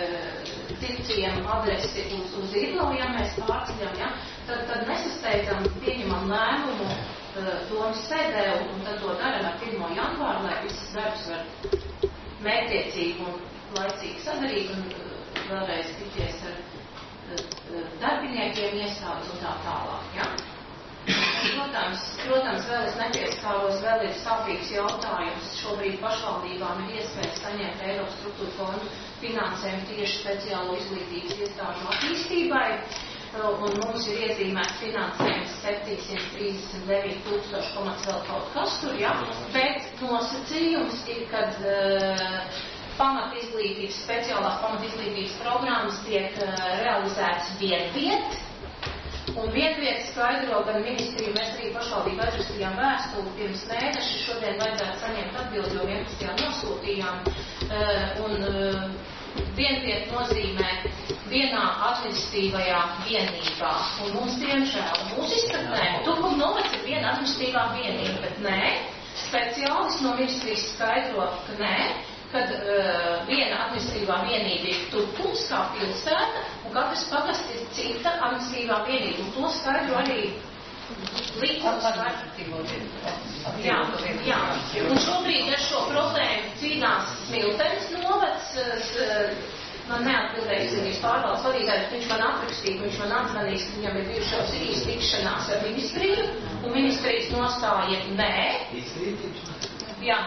tircienu adresi uz, uz Irlavu, ja mēs pārceļam, ja, tad, tad nesasteidzam, pieņemam lēmumu domas sēdē, un, un tad to daram ar pirmo janvāru, lai viss darbs var mērķiecīgi un laicīgi sadarīt un uh, vēlreiz tikties ar uh, darbiniekiem, iestādes un tā tālāk. Ja? Protams, protams, vēl es nepieskāros, vēl ir sāpīgs jautājums. Šobrīd pašvaldībām ir iespēja saņemt Eiropas struktūra fondu finansējumu tieši speciālo izglītības iestāžu attīstībai. Un mums ir iezīmēts finansējums septiņsimt trīsdesmit deviņi tūkstoši komats vēl kaut kas tur, ja? Bet nosacījums ir, kad uh, pamat izglītības, speciālās pamat izglītības programmas tiek uh, realizētas vienviet, un vienviet skaidro gan ministriju, mēs arī pašvaldību atrakstījām vēstuli pirms mēneši, šodien vajadzētu saņemt atbildi, jo vienpadsmitajā nosūtījām, uh, un uh, vienviet nozīmē vienā administratīvajā vienībā. Un mums, diemžēl, mūsu izpratnē, Tukuma novads ir viena administratīvā vienība, bet nē, speciālisti no ministrijas skaidro, ka nē, kad uh, viena administratīvā vienība ir Tukums kā pilsēta, un katrs pagasts ir cita administratīvā vienība. Un to skaidro arī likums. Jā, jā. Un šobrīd ar šo problēmu cīnās Smiltenes novads. Man neatbildēja izglītības pārvaldes vadītājs, viņš man atrakstīja, viņš man atzvanīs, ka viņam ir bijušās īsti tikšanās ar ministriju, un ministrijas nostāja nē. Jā.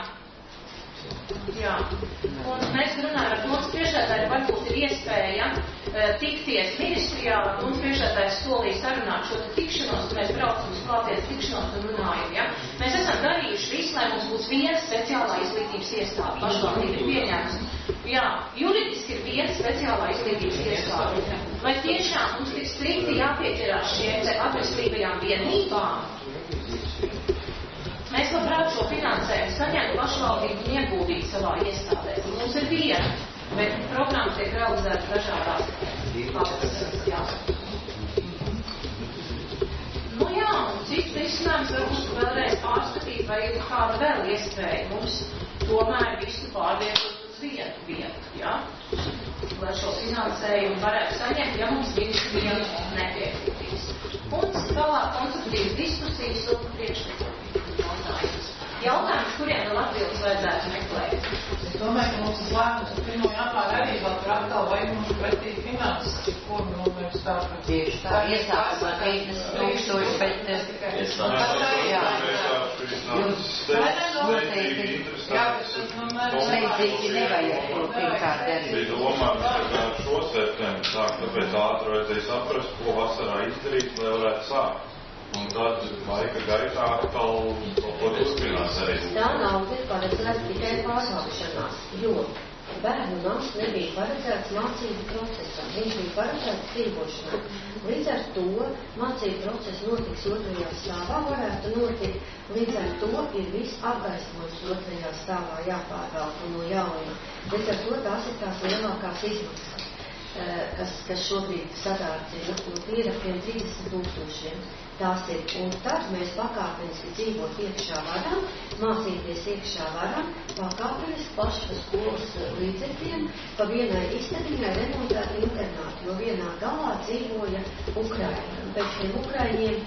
Jā. Un mēs runājam ar mums priekšsēdētāju, varbūt ir iespēja uh, tikties ministrijā, un mums priekšsēdētājs solīja sarunāt šo tikšanos, un mēs braucam uz klātienes tikšanos un runājam. Ja? Mēs esam darījuši visu, lai mums būs viena speciālā izglītības iestāde. Pašvaldība ir pieņēmusi. Jā, juridiski ir viena speciālā izglītības iestāde. Vai tiešām mums tik strikti jāpieķerās šiem administratīvajām vienībām? Mēs labprāt šo finansējumu saņemtu pašvaldību un ieguldītu savā iestādē. Mums ir viena, bet programma tiek realizēta dažādās apstākļos. Jā. Nu jā, un cits risinājums varbūt vēlreiz pārskatīt, vai ir kāda vēl iespēja mums tomēr visu pārvietot uz vietu vietu, jā? Lai šo finansējumu varētu saņemt, ja mums ministrija nepiekritīs. Un tālāk konstruktīvas diskusijas un priekšlikumi. Jautājums, kuriem vēl atbildes vajadzētu meklēt? Es domāju, ka mums tas lēmums ar pirmo janvāru arī vēl par atkal vai mums pretī finanses, ko nu mēs tā par tieši tā iesākumā trīsdesmit tūkstoši, bet es jā. Jums noteikti steidzīgi nevajag to pirmkārt darīt. Bija domāts, ka šo septembri sāk, tāpēc ātri vajadzēja saprast, ko vasarā izdarīt, lai varētu sākt. Un tad laika gaitā atkal kaut ko turpinās arī. Tā nauda ir paredzēta tikai pārvākšanās, jo bērnu nams nebija paredzēts mācību procesam, viņš bija paredzēts dzīvošanai. Līdz ar to mācību process notiks otrajā stāvā, varētu notikt, līdz ar to ir viss apgaismojums otrajā stāvā jāpārvalda no jauna. Līdz ar to tās ir tās lielākās izmaksas, kas, kas šobrīd sadārdzina, un tie ir apmēram trīsdesmit tūkstošiem. Tās ir, un tad mēs pakāpeniski dzīvot iekšā varam, mācīties iekšā varam, pakāpeniski paši pa skolas līdzekļiem, pa vienai istabiņai remontēt internātu, jo vienā galā dzīvoja Ukraiņi. Bet šiem Ukraiņiem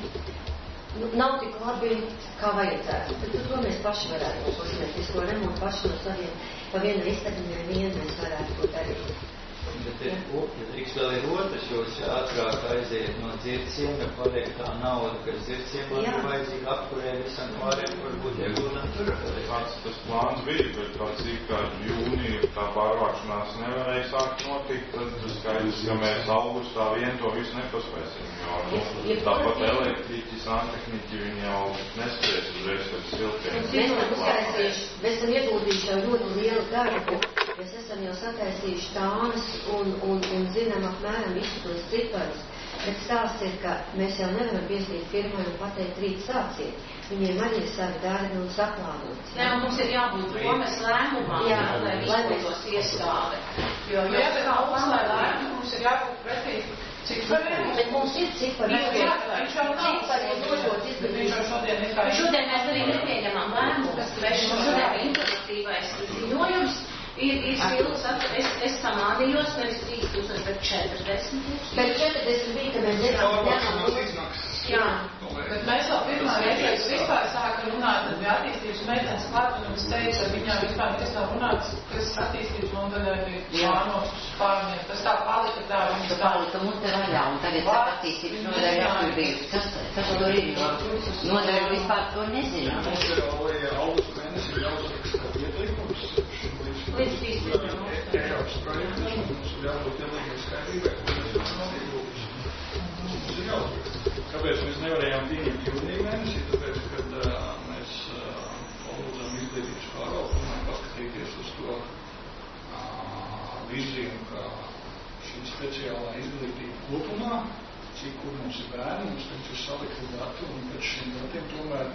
nu, nav tik labi, kā vajadzētu. Bet to mēs paši varētu kosmētisko remontu paši no saviem, pa vienai istabiņai vien mēs varētu to darīt. Bet ir, ja drīkst vēl ir otrs, jūs ātrāk aiziet no dzirciem, ja paliek tā nauda, ka dzirciem man ir vajadzīga apkurē visam pāriem, varbūt ieguldam tur. Kāds tas plāns bija, bet pats cik kā jūnija tā pārvākšanās nevarēja sākt notikt, tad tas skaidrs, ka mēs augustā vien to visu nepaspēsim, jo nu, tāpat elektriķi, santehniķi, viņi jau nespēs uzreiz pēc siltiem. Mēs tam uztaisījuši, mēs tam ieguldījuši jau ļoti lielu darbu, mēs esam jau sataisījuši tānas un, un, un zinām apmēram visu tos ciparus. Bet stāsts ir, ka mēs jau nevaram piesīt firmai un pateikt rīt sāciet. Viņiem arī ir savi darbi un saplānots. Nē, un mums ir jābūt domas lēmumā, jā, lai izdotos iestāde. Jo, jo, jā, bet mums, lai lēmumu, mums ir jābūt pretī cipariem. Bet mums ir cipari. Jā, viņš jau nav. Cipari ir došot izdarīt. Viņš jau šodien ir kā. Šodien mēs arī nepieņemam lēmumu, kas svešo šodien informatīvais ziņojums. Ir, ir spilgs, es, es samādījos, nevis trīs tūkstoši, bet četrdesmit tūkstoši. Bet četrdesmit bija, ka mēs nevaram. Jā. Bet mēs vēl pirmā reize vispār sāka runāt, tad bija attīstības meitenes klāt, un es teicu, ka viņām vispār nekas nav runāts, kas attīstības nodaļai bija plānots uz pārņiem. Tas tā palika tā, viņas tā. Palika mute vaļā, un tagad tā attīstības nodaļa atbildīgs. Kas, kas to ir? Nodaļa vispār to nezina. Mums ir augustu mēnesi jāuzraksta ieteikums. Līdz trīsdesmit. Eiropas projektam mums ir jābūt pilnīgi skaidrībai, ko mēs esam ieguldījuši. Mums ir jāuzraksta. Kāpēc mēs nevarējām pieņemt jūnija mēnesi? Tāpēc, kad uh, mēs uh, palūdzām izglītības pārvaldumā paskatīties uz to uh, virzienu, ka šī speciālā izglītība kopumā, cik kur mums ir bērni, mums taču ir salikti dati, un pēc šiem datiem tomēr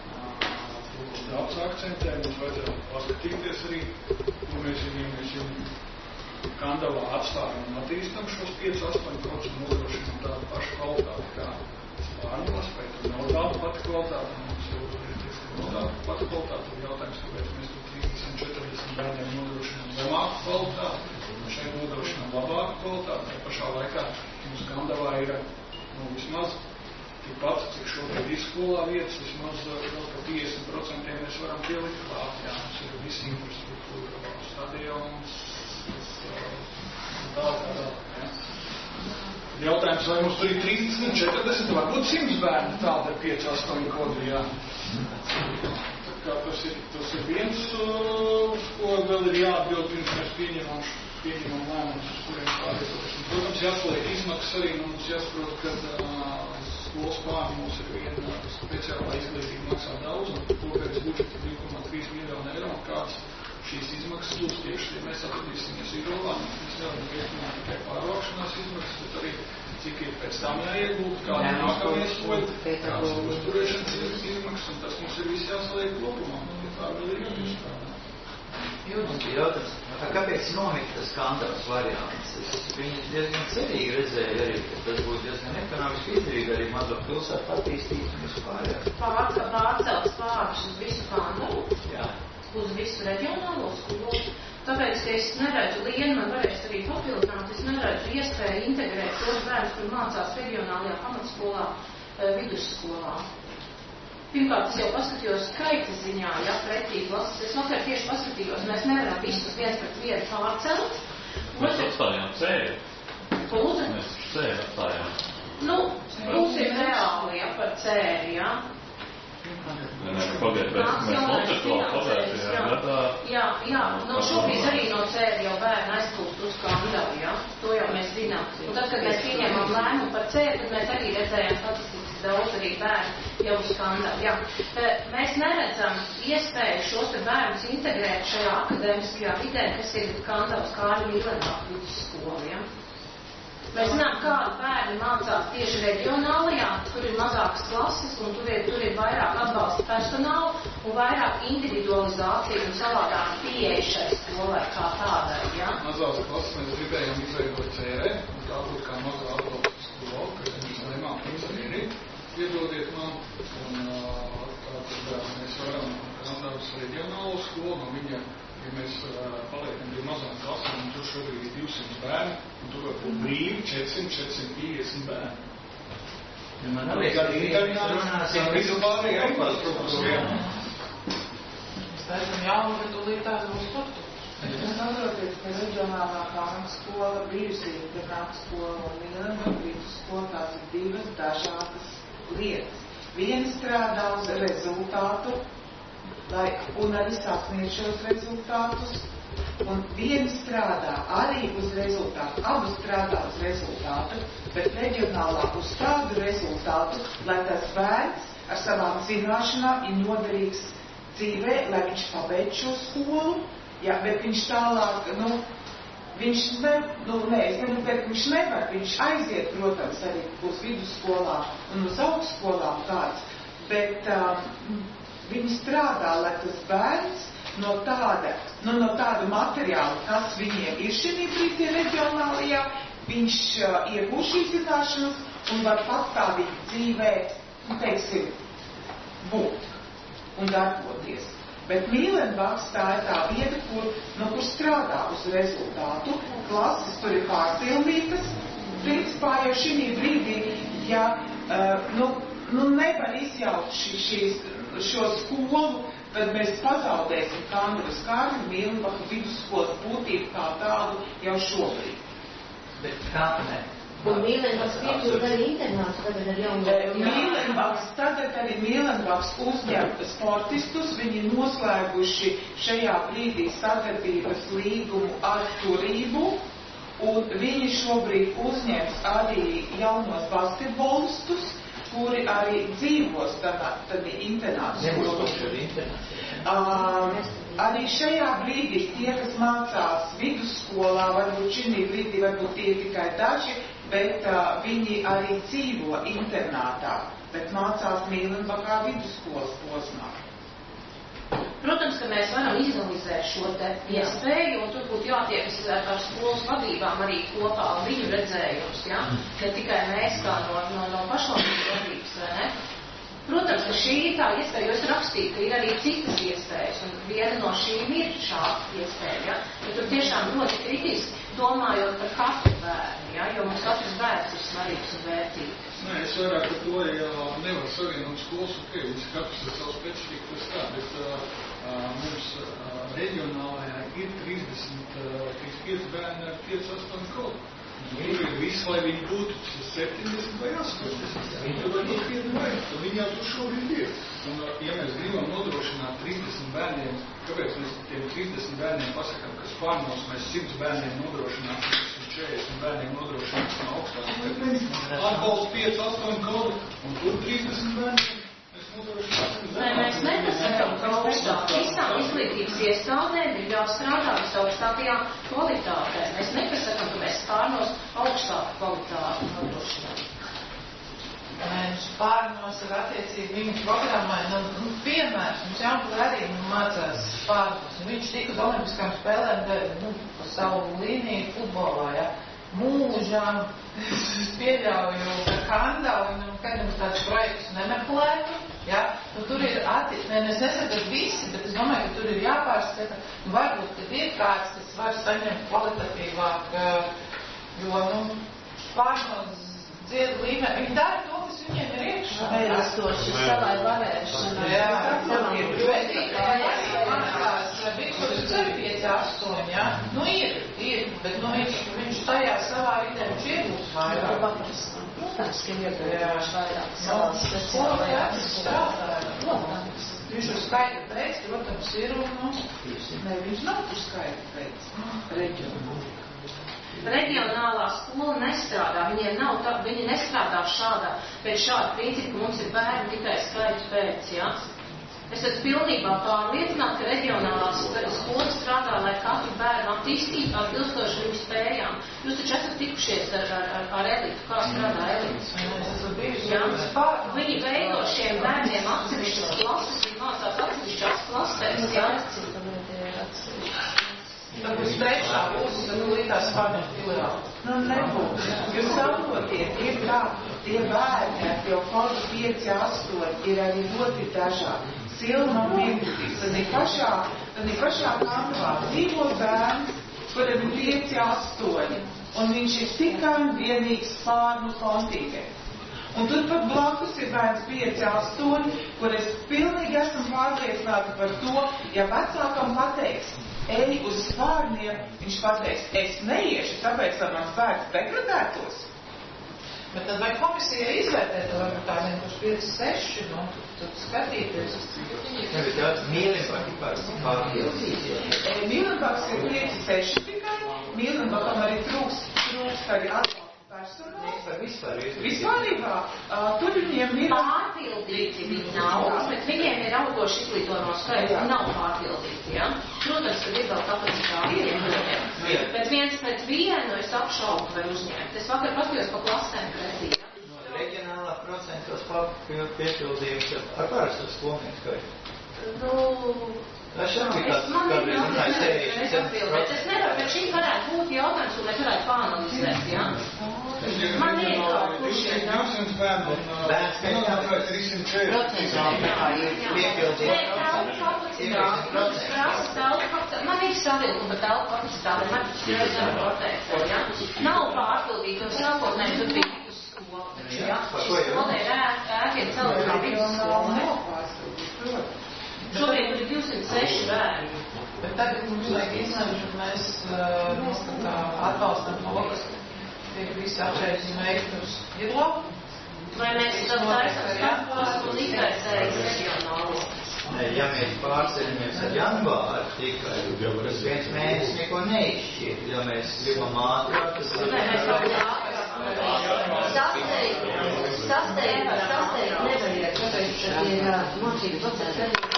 daudz akcentē, mums vajadzētu paskatīties arī, ko mēs viņiem, mēs viņiem Kandavā atstājam un attīstam šos pieci astoņi procenti nodrošinām tādu pašu kvalitāti kā Spāņos, vai tur nav tāda pati kvalitāte, mums jau ir tāda pati kvalitāte, un jautājums, kāpēc mēs tur trīsdesmit četrdesmit bērniem nodrošinām zemāku kvalitāti, un šeit nodrošinām labāku kvalitāti, tā pašā laikā mums Kandavā ir, nu, vismaz tikpat, cik šobrīd ir skolā vietas, vismaz vēl pa piecdesmit procenti mēs varam pielikt klāt, jā, mums ir visi infrastruktūra, stadions, tā, tā, tā, jā. Jautājums, vai mums tur ir trīsdesmit, četrdesmit, varbūt simts bērni tāda ir pieci astoņi kodi, jā. Tā kā tas ir, tas ir viens, uz ko vēl ir jāatbild, pirms mēs pieņemam, pieņemam lēmumus, uz kuriem pārvietoties. Protams, jāsaliek izmaksas arī, mums jāsaprot, ka skolas plāni mums ir viena speciālā izglītība maksā daudz, un kopējais budžets ir divi komats trīs miljoni eiro, un kāds šīs izmaksas būs tieši, ja mēs atradīsimies Irolā, mēs nevaram rietināt tikai pārvākšanās izmaksas, bet arī cik ir pēc tam jāiegūt, kāda nākamie soļi, kāds ir uzturēšanas izmaksas, un tas mums ir viss jāsaliek kopumā, un tā vēl ir jāizstrādā. Jautājums, kāpēc nomika tas Kandavas variants? Es viņu diezgan cerīgi redzēju arī, ka tas būtu diezgan ekonomiski izdevīgi arī mazo pilsētu attīstīt un visu pārējās. Pārcelt spārkus uz visu Kandavu, uz visu reģionālo skolu. Tāpēc, ka es neredzu, Liena man varēs arī papildināt, es neredzu iespēju integrēt tos bērnus, kur mācās reģionālajā pamatskolā, vidusskolā. Pirmkārt, es jau paskatījos skaita ziņā, ja pretī klases. Es vakar tieši paskatījos, mēs nevaram visus viens pret vienu pārcelt. Mēs atstājām cēri. Ko lūdzu? Mēs cēri atstājām. Nu, mums ir reāli, ja, par cēri, ja. Nē, nē, pagaiet, mēs, mēs konceptuāli pagaitajā gadā. Jā, jā, nu šobrīd arī no cēri jau bērni aizplūst uz Kandavu, ja. To jau mēs zinām. Un tad, kad mēs pieņēmām lēmumu par cēri, tad mēs arī redzējām statistikas daudz arī bērni jau uz Kandavu. Jā. Mēs neredzam iespēju šos te bērnus integrēt šajā akadēmiskajā vidē, kas ir Kandavas Kārļa Mīlenbaka vidusskola. Ja? Mēs zinām, kādi bērni mācās tieši reģionālajā, kur ir mazākas klases, un tur ir, tur ir vairāk atbalsta personāla un vairāk individualizācija un savādāk pieeja šai skolai kā tādai. Ja? Mazās klases mēs gribējām izveidot C R, un tā būtu kā mazā atbalsta skola, kas mums nemāk inženīri, iedodiet man, un tātad mēs varam Kandavas reģionālo skolu, no viņa, ja mēs paliekam pie mazām klasēm, un tur šobrīd ir divsimt bērni, un tur var būt brīvi četrsimt, četrsimt piecdesmit bērni. Ja man arī runās, ja visu pārējā infrastruktūru. Mēs taisam jaunu, bet tūlīt tās būs sportu. Jūs saprotiet, ka reģionālā Kārļa skola, bijusī internata skola un Mīlenbaka vidusskola, tās ir divas dažādas lietas. Viena strādā uz rezultātu, lai, un arī sasniedz šos rezultātus, un viena strādā arī uz rezultātu, abu strādā uz rezultātu, bet reģionālā uz tādu rezultātu, lai tas bērns ar savām zināšanām ir noderīgs dzīvē, lai viņš pabeidz šo skolu, jā, bet viņš tālāk, nu, viņš ne, nu, nē, es negribu teikt, viņš nevar, viņš aiziet, protams, arī būs vidusskolā un uz augstskolām kāds, bet um, viņi strādā, lai tas bērns no tāda, nu, no tāda materiāla, kas viņiem ir šī brīdī reģionālajā, viņš uh, iegūst šīs zināšanas un var pastāvīgi dzīvē, nu, teiksim, būt un darboties. Bet Mīlenbaks tā ir tā vieta, kur, nu, kur strādā uz rezultātu, klases tur ir pārpildītas, principā jau šī brīdī, ja, uh, nu, nu, nevar izjaukt šī, šīs, šo skolu, tad mēs pazaudēsim Kandavas Kārļa Mīlenbaka vidusskolas būtību kā tādu jau šobrīd. Bet kā ne? Un Mīlenbaks piekļūt arī internāts tagad ar jaunu... Mīlenbaks, tagad arī Mīlenbaks uzņem sportistus, viņi noslēguši šajā brīdī sadarbības līgumu ar turību, un viņi šobrīd uzņems arī jaunos basketbolistus, kuri arī dzīvos tādā, tādā internāts. Uh, arī šajā brīdī tie, kas mācās vidusskolā, varbūt šī brīdī, varbūt tie tikai daži, bet uh, viņi arī dzīvo internātā, bet mācās Mīlenbakā vidusskolas posmā. Protams, ka mēs varam izanalizēt šo te iespēju, un tur būtu jātiekas ar skolas vadībām arī kopā ar viņu redzējums, ja? Ne tikai mēs kā no, no, no pašvaldības vadības, vai ne? Protams, ka šī ir tā iespēja, jo es rakstīju, ka ir arī citas iespējas, un viena no šīm ir šāda iespēja, ja? Bet tur tiešām ļoti kritiski domājot par katru bērnu, ja? Jo mums katrs bērns ir svarīgs un vērtīgs. Nē, es vairāk ar to, ja nevar savienot skolas, ok, viņš katrs ir savu specifiku, tas tā, bet uh, mums uh, reģionālajā ir trīsdesmit, trīsdesmit pieci bērni ar pieci astoņi kodu. Tur ir viss, lai viņi būtu septiņdesmit vai astoņdesmit. Viņi tur var būt pieci bērni, tad viņi jau tur šobrīd ir. Un, ja mēs gribam nodrošināt trīsdesmit bērniem, kāpēc mēs tiem trīsdesmit bērniem pasakām, ka spārnos mēs simts bērniem nodrošinām, četrdesmit bērniem nodrošināt no augstās. Atbalsts pieci astoņi kodu, un tur trīsdesmit bērniem mēs nodrošinām. Nē, mēs nepasakām, ka augstāk visām izglītības iestādēm ir jāstrādā visaugstākajā kvalitātē. Mēs nepasakām, ka mēs spārnos augstāku kvalitāti nodrošinām. Mēs spārnos ar attiecību viņu programmai, nu, nu piemērs, mums Jāmpula arī nu, mācās spārnos, un viņš tika uz olimpiskām spēlēm, nu, pa savu līniju futbolā, ja, mūžām, es pieļauju par Kandavu, un kādam tādus projektus nemeklētu, ja, nu, tur ir attiecība, ne, es nesaku visi, bet es domāju, ka tur ir jāpārskata, nu, varbūt, kad ir kāds, kas var saņemt kvalitatīvāk, jo, nu, spārnos dziedu līmeni, viņi dara to, kas viņiem ir iekšā. Vēlastoši savai varēšanai. Jā, bet mācās, Viktoris arī pieci astoņi, jā. Nu, ir, ir, bet nu, viņš, viņš tajā savā vidē, viņš iegūst vairāk. Protams, ka iegūst vairāk savās speciālajās strādājot. Protams. Viņš uz skaita pēc, protams, ir un, nu, ne, viņš nav uz skaita pēc reģionāli. Reģionālā skola nestrādā, viņiem nav tā, viņi nestrādā šādā, pēc šāda principa mums ir bērni tikai skaits pēc, jā. Es esmu pilnībā pārliecināta, ka reģionālā skola strādā, lai katru bērnu attīstītu atbilstoši viņu spējām. Jūs taču esat tikušies ar, ar, ar elitu, kā strādā elites. Jā, viņi veido šiem bērniem atsevišķas klases, viņi mācās atsevišķās klasēs, jā. Tad uz trešā puses, tad nu līdās pārņem filiāli. Nu, nebūs. Jūs saprotiet, ir tā, tie bērni, jau kaut pieci, astoņi, ir arī ļoti dažādi. Silma mirklis, tad ir pašā, tad ir pašā kampā dzīvo bērns, kuram ir pieci, astoņi, un viņš ir tikai un vienīgs spārnu kontingents. Un tur pat blakus ir bērns pieci, astoņi, kur es pilnīgi esmu pārliecināta par to, ja vecākam pateiks, ej uz spārniem, viņš pateiks, es neiešu, tāpēc, lai mans bērns degradētos. Bet tad vai komisija izvērtēt, varbūt tādiem, kurš pieci, seši, nu, tad skatīties. Ne, bet tāds Mīlenbaki pārpildīs. Mīlenbaks ir pieci, seši tikai. Mīlenbakam arī trūks, trūks arī atbalsta personāls. Vispār, vispār. Vispārībā, uh, tur viņiem ir... Pārpildīti viņi nav, bet viņiem ir augoši izglītono skaits, nav pārpildīti, ja? Protams, ka ir vēl kapacitāti, bet viens pēc vienu es apšaubu var uzņemt. Es vakar paskatījos pa klasēm pretī, ja? No reģionālā procentos piepildījums ar parastu skolnieku skaitu. Nu... Es nevaru, bet šī varētu būt jautājums, un mēs varētu pāanalizēt, jā? Man ir kaut kurš ir divsimt bērnu un trīsimt četrdesmit Man ir savilkuma telpa kapacitāte, man ir šķiet protēkta, jā? Nav pārpildīt, jo sākotnēji tur bija vidus skola, jā? Šī skola ir ēkiem celta kā vidus skola. Šobrīd tur ir divsimt seši bērni. Bet tagad mums vajag izņemt, un mēs uh, atbalstam to, kas tiek visi aprēķini veikti uz Irlavu. Vai mēs tad taisam starpās un izraisējas reģionālo? Ja mēs pārceļamies ar janvāru tikai, tas viens mēnesis neko neizšķiet. Ja mēs gribam ātrāk, tas ir... Nē, mēs varam ātrāk. Sasteigt, sasteigt, sasteigt nevajag, tāpēc ir mācību procesa.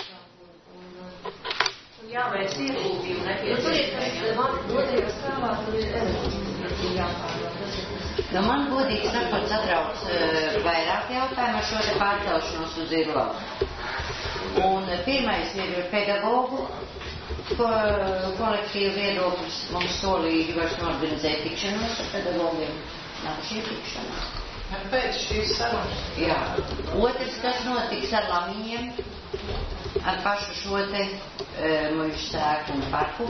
Jāveic ieguldījumu nepieciešamiem. Otrajā stāvā tur ir elektrība jāpārvar. Nu, man godīgi sakot satrauc uh, vairāk jautājumu ar šo te pārcelšanos uz Irlavu. Un uh, pirmais ir pedagogu ko, kolektīvu viedoklis. Mums solīgi vairs norganizēt tikšanos ar pedagogiem. Nav šī tikšanās. Pēc šīs sarunas. Jā. Otrs, kas notiks ar lamiņiem, ar pašu šo te e, muļu sēku un parku.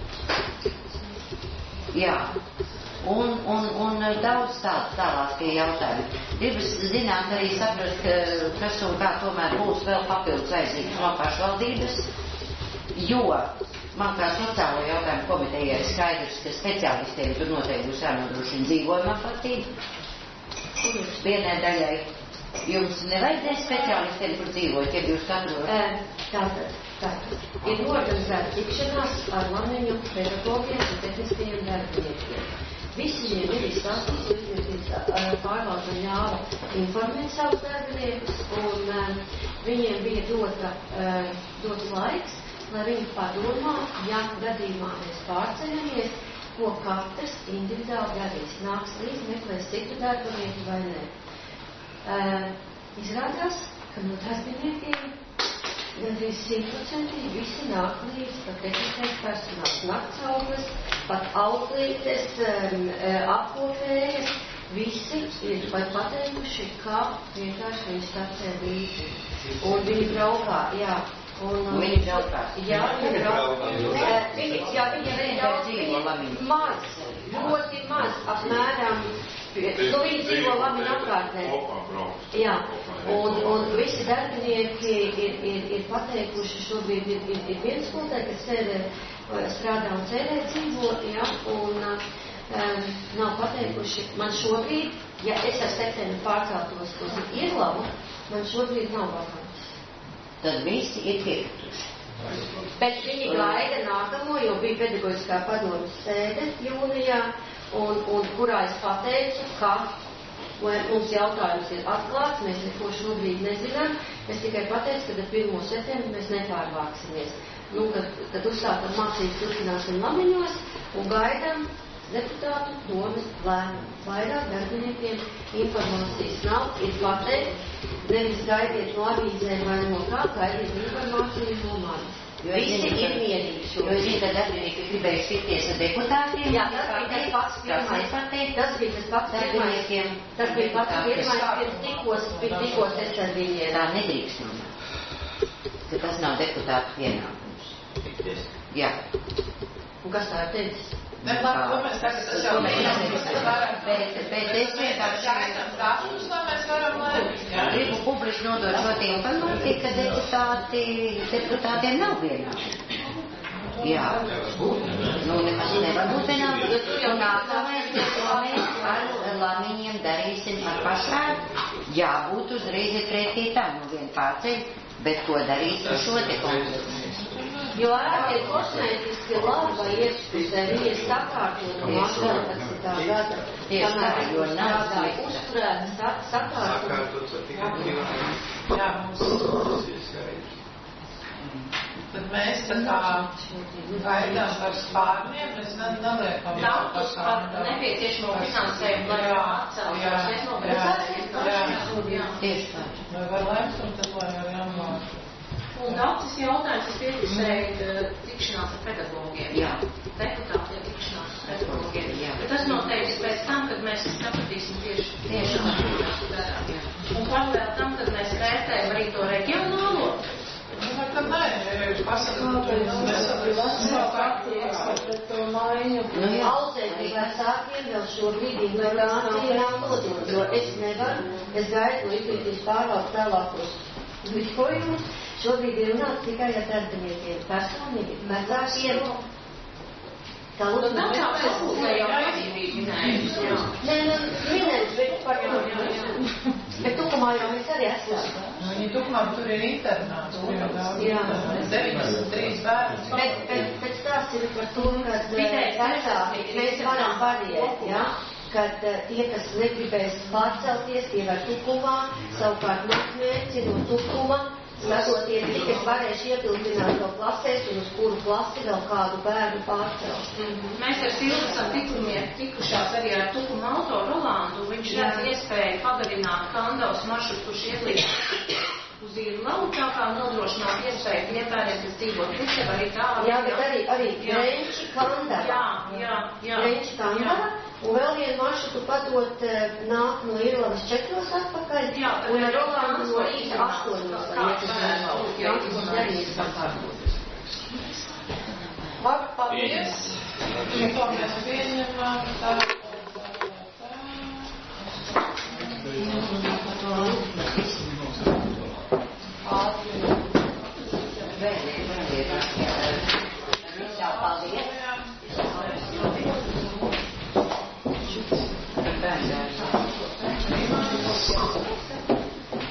Jā. Un, un, un daudz tāds tālāk tie jautājumi. Gribas zināt arī saprast, kas un kā tomēr būs vēl papildus vajadzīgs no pašvaldības, jo man kā sociālo jautājumu komitejai ir skaidrs, ka speciālistiem tur noteikti būs jānodrošina dzīvojuma patība. Vienai daļai jums nevajadzēs speciālistiem, kur dzīvot, ja jūs katru... Tātad, tātad, ir organizēta tikšanās ar lamiņu pedagogiem un tehniskajiem darbiniekiem. Visi viņiem ir izstāstīts, izniecības pārvalda ļāva informēt savus darbiniekus, un uh, viņiem bija dota, uh, dots laiks, lai viņi padomā, ja gadījumā mēs pārceļamies, ko katrs individuāli darīs. Nāks līdz meklēs citu darbinieku vai nē. Uh, izrādās, ka no darbiniekiem gandrīz simtprocentīgi visi nāk līdz, pat tehniskais personāls, naktsaugas, pat auklītes, um, apkopējas, visi ir pat pateikuši, kā vienkārši viņi stacē līdzi. Un viņi braukā, jā. Un, un viņi braukā? Jā, viņi braukā. Viņi, jā, viņi arī daudz, viņi maz, ļoti maz, apmēram, nu viņi dzīvo lamiņu apkārtnē. Jā, un, un visi darbinieki ir, ir, ir pateikuši, šobrīd ir, ir, ir viens skolotāji, kas sēdē, strādā un sēdē dzīvo, jā, un um, nav pateikuši, man šobrīd, ja es ar septembri pārceltos uz Irlavu, man šobrīd nav vakants. Tad visi ir piekrituši. Bet viņi gaida nākamo, jo bija pedagoģiskā padomas sēde jūnijā, un, un kurā es pateicu, ka mums jautājums ir atklāts, mēs neko šobrīd nezinām. Es tikai pateicu, ka ar pirmo septembri mēs nepārvāksimies. Nu, kad, kad uzsākam mācības, turpināsim Lamiņos un gaidām deputātu domas lēmumu. Vairāk darbiniekiem informācijas nav, ir pateikt, nevis gaidiet no avīzēm vai no kā, gaidiet informāciju no manis. Visi ir mierīgi šo. Jo es zinu, ka darbinieki gribēja tikties ar deputātiem. Jā, tas bija tas pats pirmais. Tas bija tas pats pirmais. Tas bija pats pirmais, pirms tikos, tikos es ar viņiem. Tā nedrīkst runāt. Ka tas nav deputātu pienākums. Jā. Un kas tā ir teicis? Ne, labi, ko mēs tagad tas jau mēģinām. Bet, bet es vienkārši gaidām dažus, lai mēs varam lēmt. Gribu publiski nodot šo te informāciju, ka deputāti, deputātiem nav vienādi. Jā. Nu, nemaz nevar būt vienādi. Un nākamais, ko mēs ar Lamiņiem darīsim ar pašām, jābūt uzreiz ir pretī tā, nu vien pārceļ, bet ko darīt ar šo te konstrukciju? Jo ārtie kosmētiski laba iekšpusē viņa sakārtot no astoņpadsmitā gada. Tieši tā, jo nav uzturēta sakārtot. Jā, mums. Tad mēs tā kā gaidām par spārniem, mēs neliekam. Tautus par nepieciešamo finansējumu, lai atceltu. Jā, jā, jā. Tieši tā. Vai var lēmt, un tad lai jau jāmāk. Un daudzas jautājums, es piekusēju tikšanās ar pedagogiem. Jā. Deputātiem tikšanās ar pedagogiem. Jā. Bet tas noteikti pēc tam, kad mēs sapratīsim tieši Tieši tā. darām. Un paralēli tam, kad mēs vērtējam arī to reģionālo. Nu, vai tad nē, ir pasakot, ka mēs pret to maiņu. Audzētīgi vecākiem vēl šobrīd informācija nav nodot, jo es nevaru, es gaidu likvidīs pārvaldes tālākos rīkojumus. Šobrīd ir runāts tikai ar darbiniekiem, personīgi, vecākiem. Tā Nu, tā kā mēs jau vadībīgi minējuši. Nē, nu, minējuši, bet par to. Bet Tukumā jau mēs arī esam. Viņi Tukumā tur ir internāts, kur jau daudz. Jā. deviņdesmit trīs bērni. Bet, bet, bet stāsts ir par to, ka vecāki mēs varam variēt, ja? Kad uh, tie, kas negribēs pārcelties, tie var Tukumā, savukārt mūsu mērķi no Tukuma, skatoties, cik es varēšu ietilpināt to klasēs un uz kuru klasi vēl kādu bērnu pārcelt. Mm-hmm. Mēs ar Silvu esam tikumie, tikušās arī ar Tukuma auto Rolandu, viņš redz iespēju pagarināt Kandavas maršrutu, kurš iet līdz uz Irlavu, tā kā nodrošināt iespēju tiem bērniem, kas dzīvo Kristeva, arī tā. Jā, bet arī, arī Renči Kandava. Jā, jā, jā. Renči Kandava. Un vēl vienu maršrutu padot nāk no Irlavas četros atpakaļ. Jā, un ar Rolandu no rīta astoņos. Jā, tas arī ir sakārtot. Labi, paldies. To mēs pieņemam. Tā.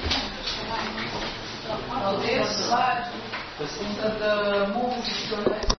Paldies, slēdz. Un tad uh, mūziku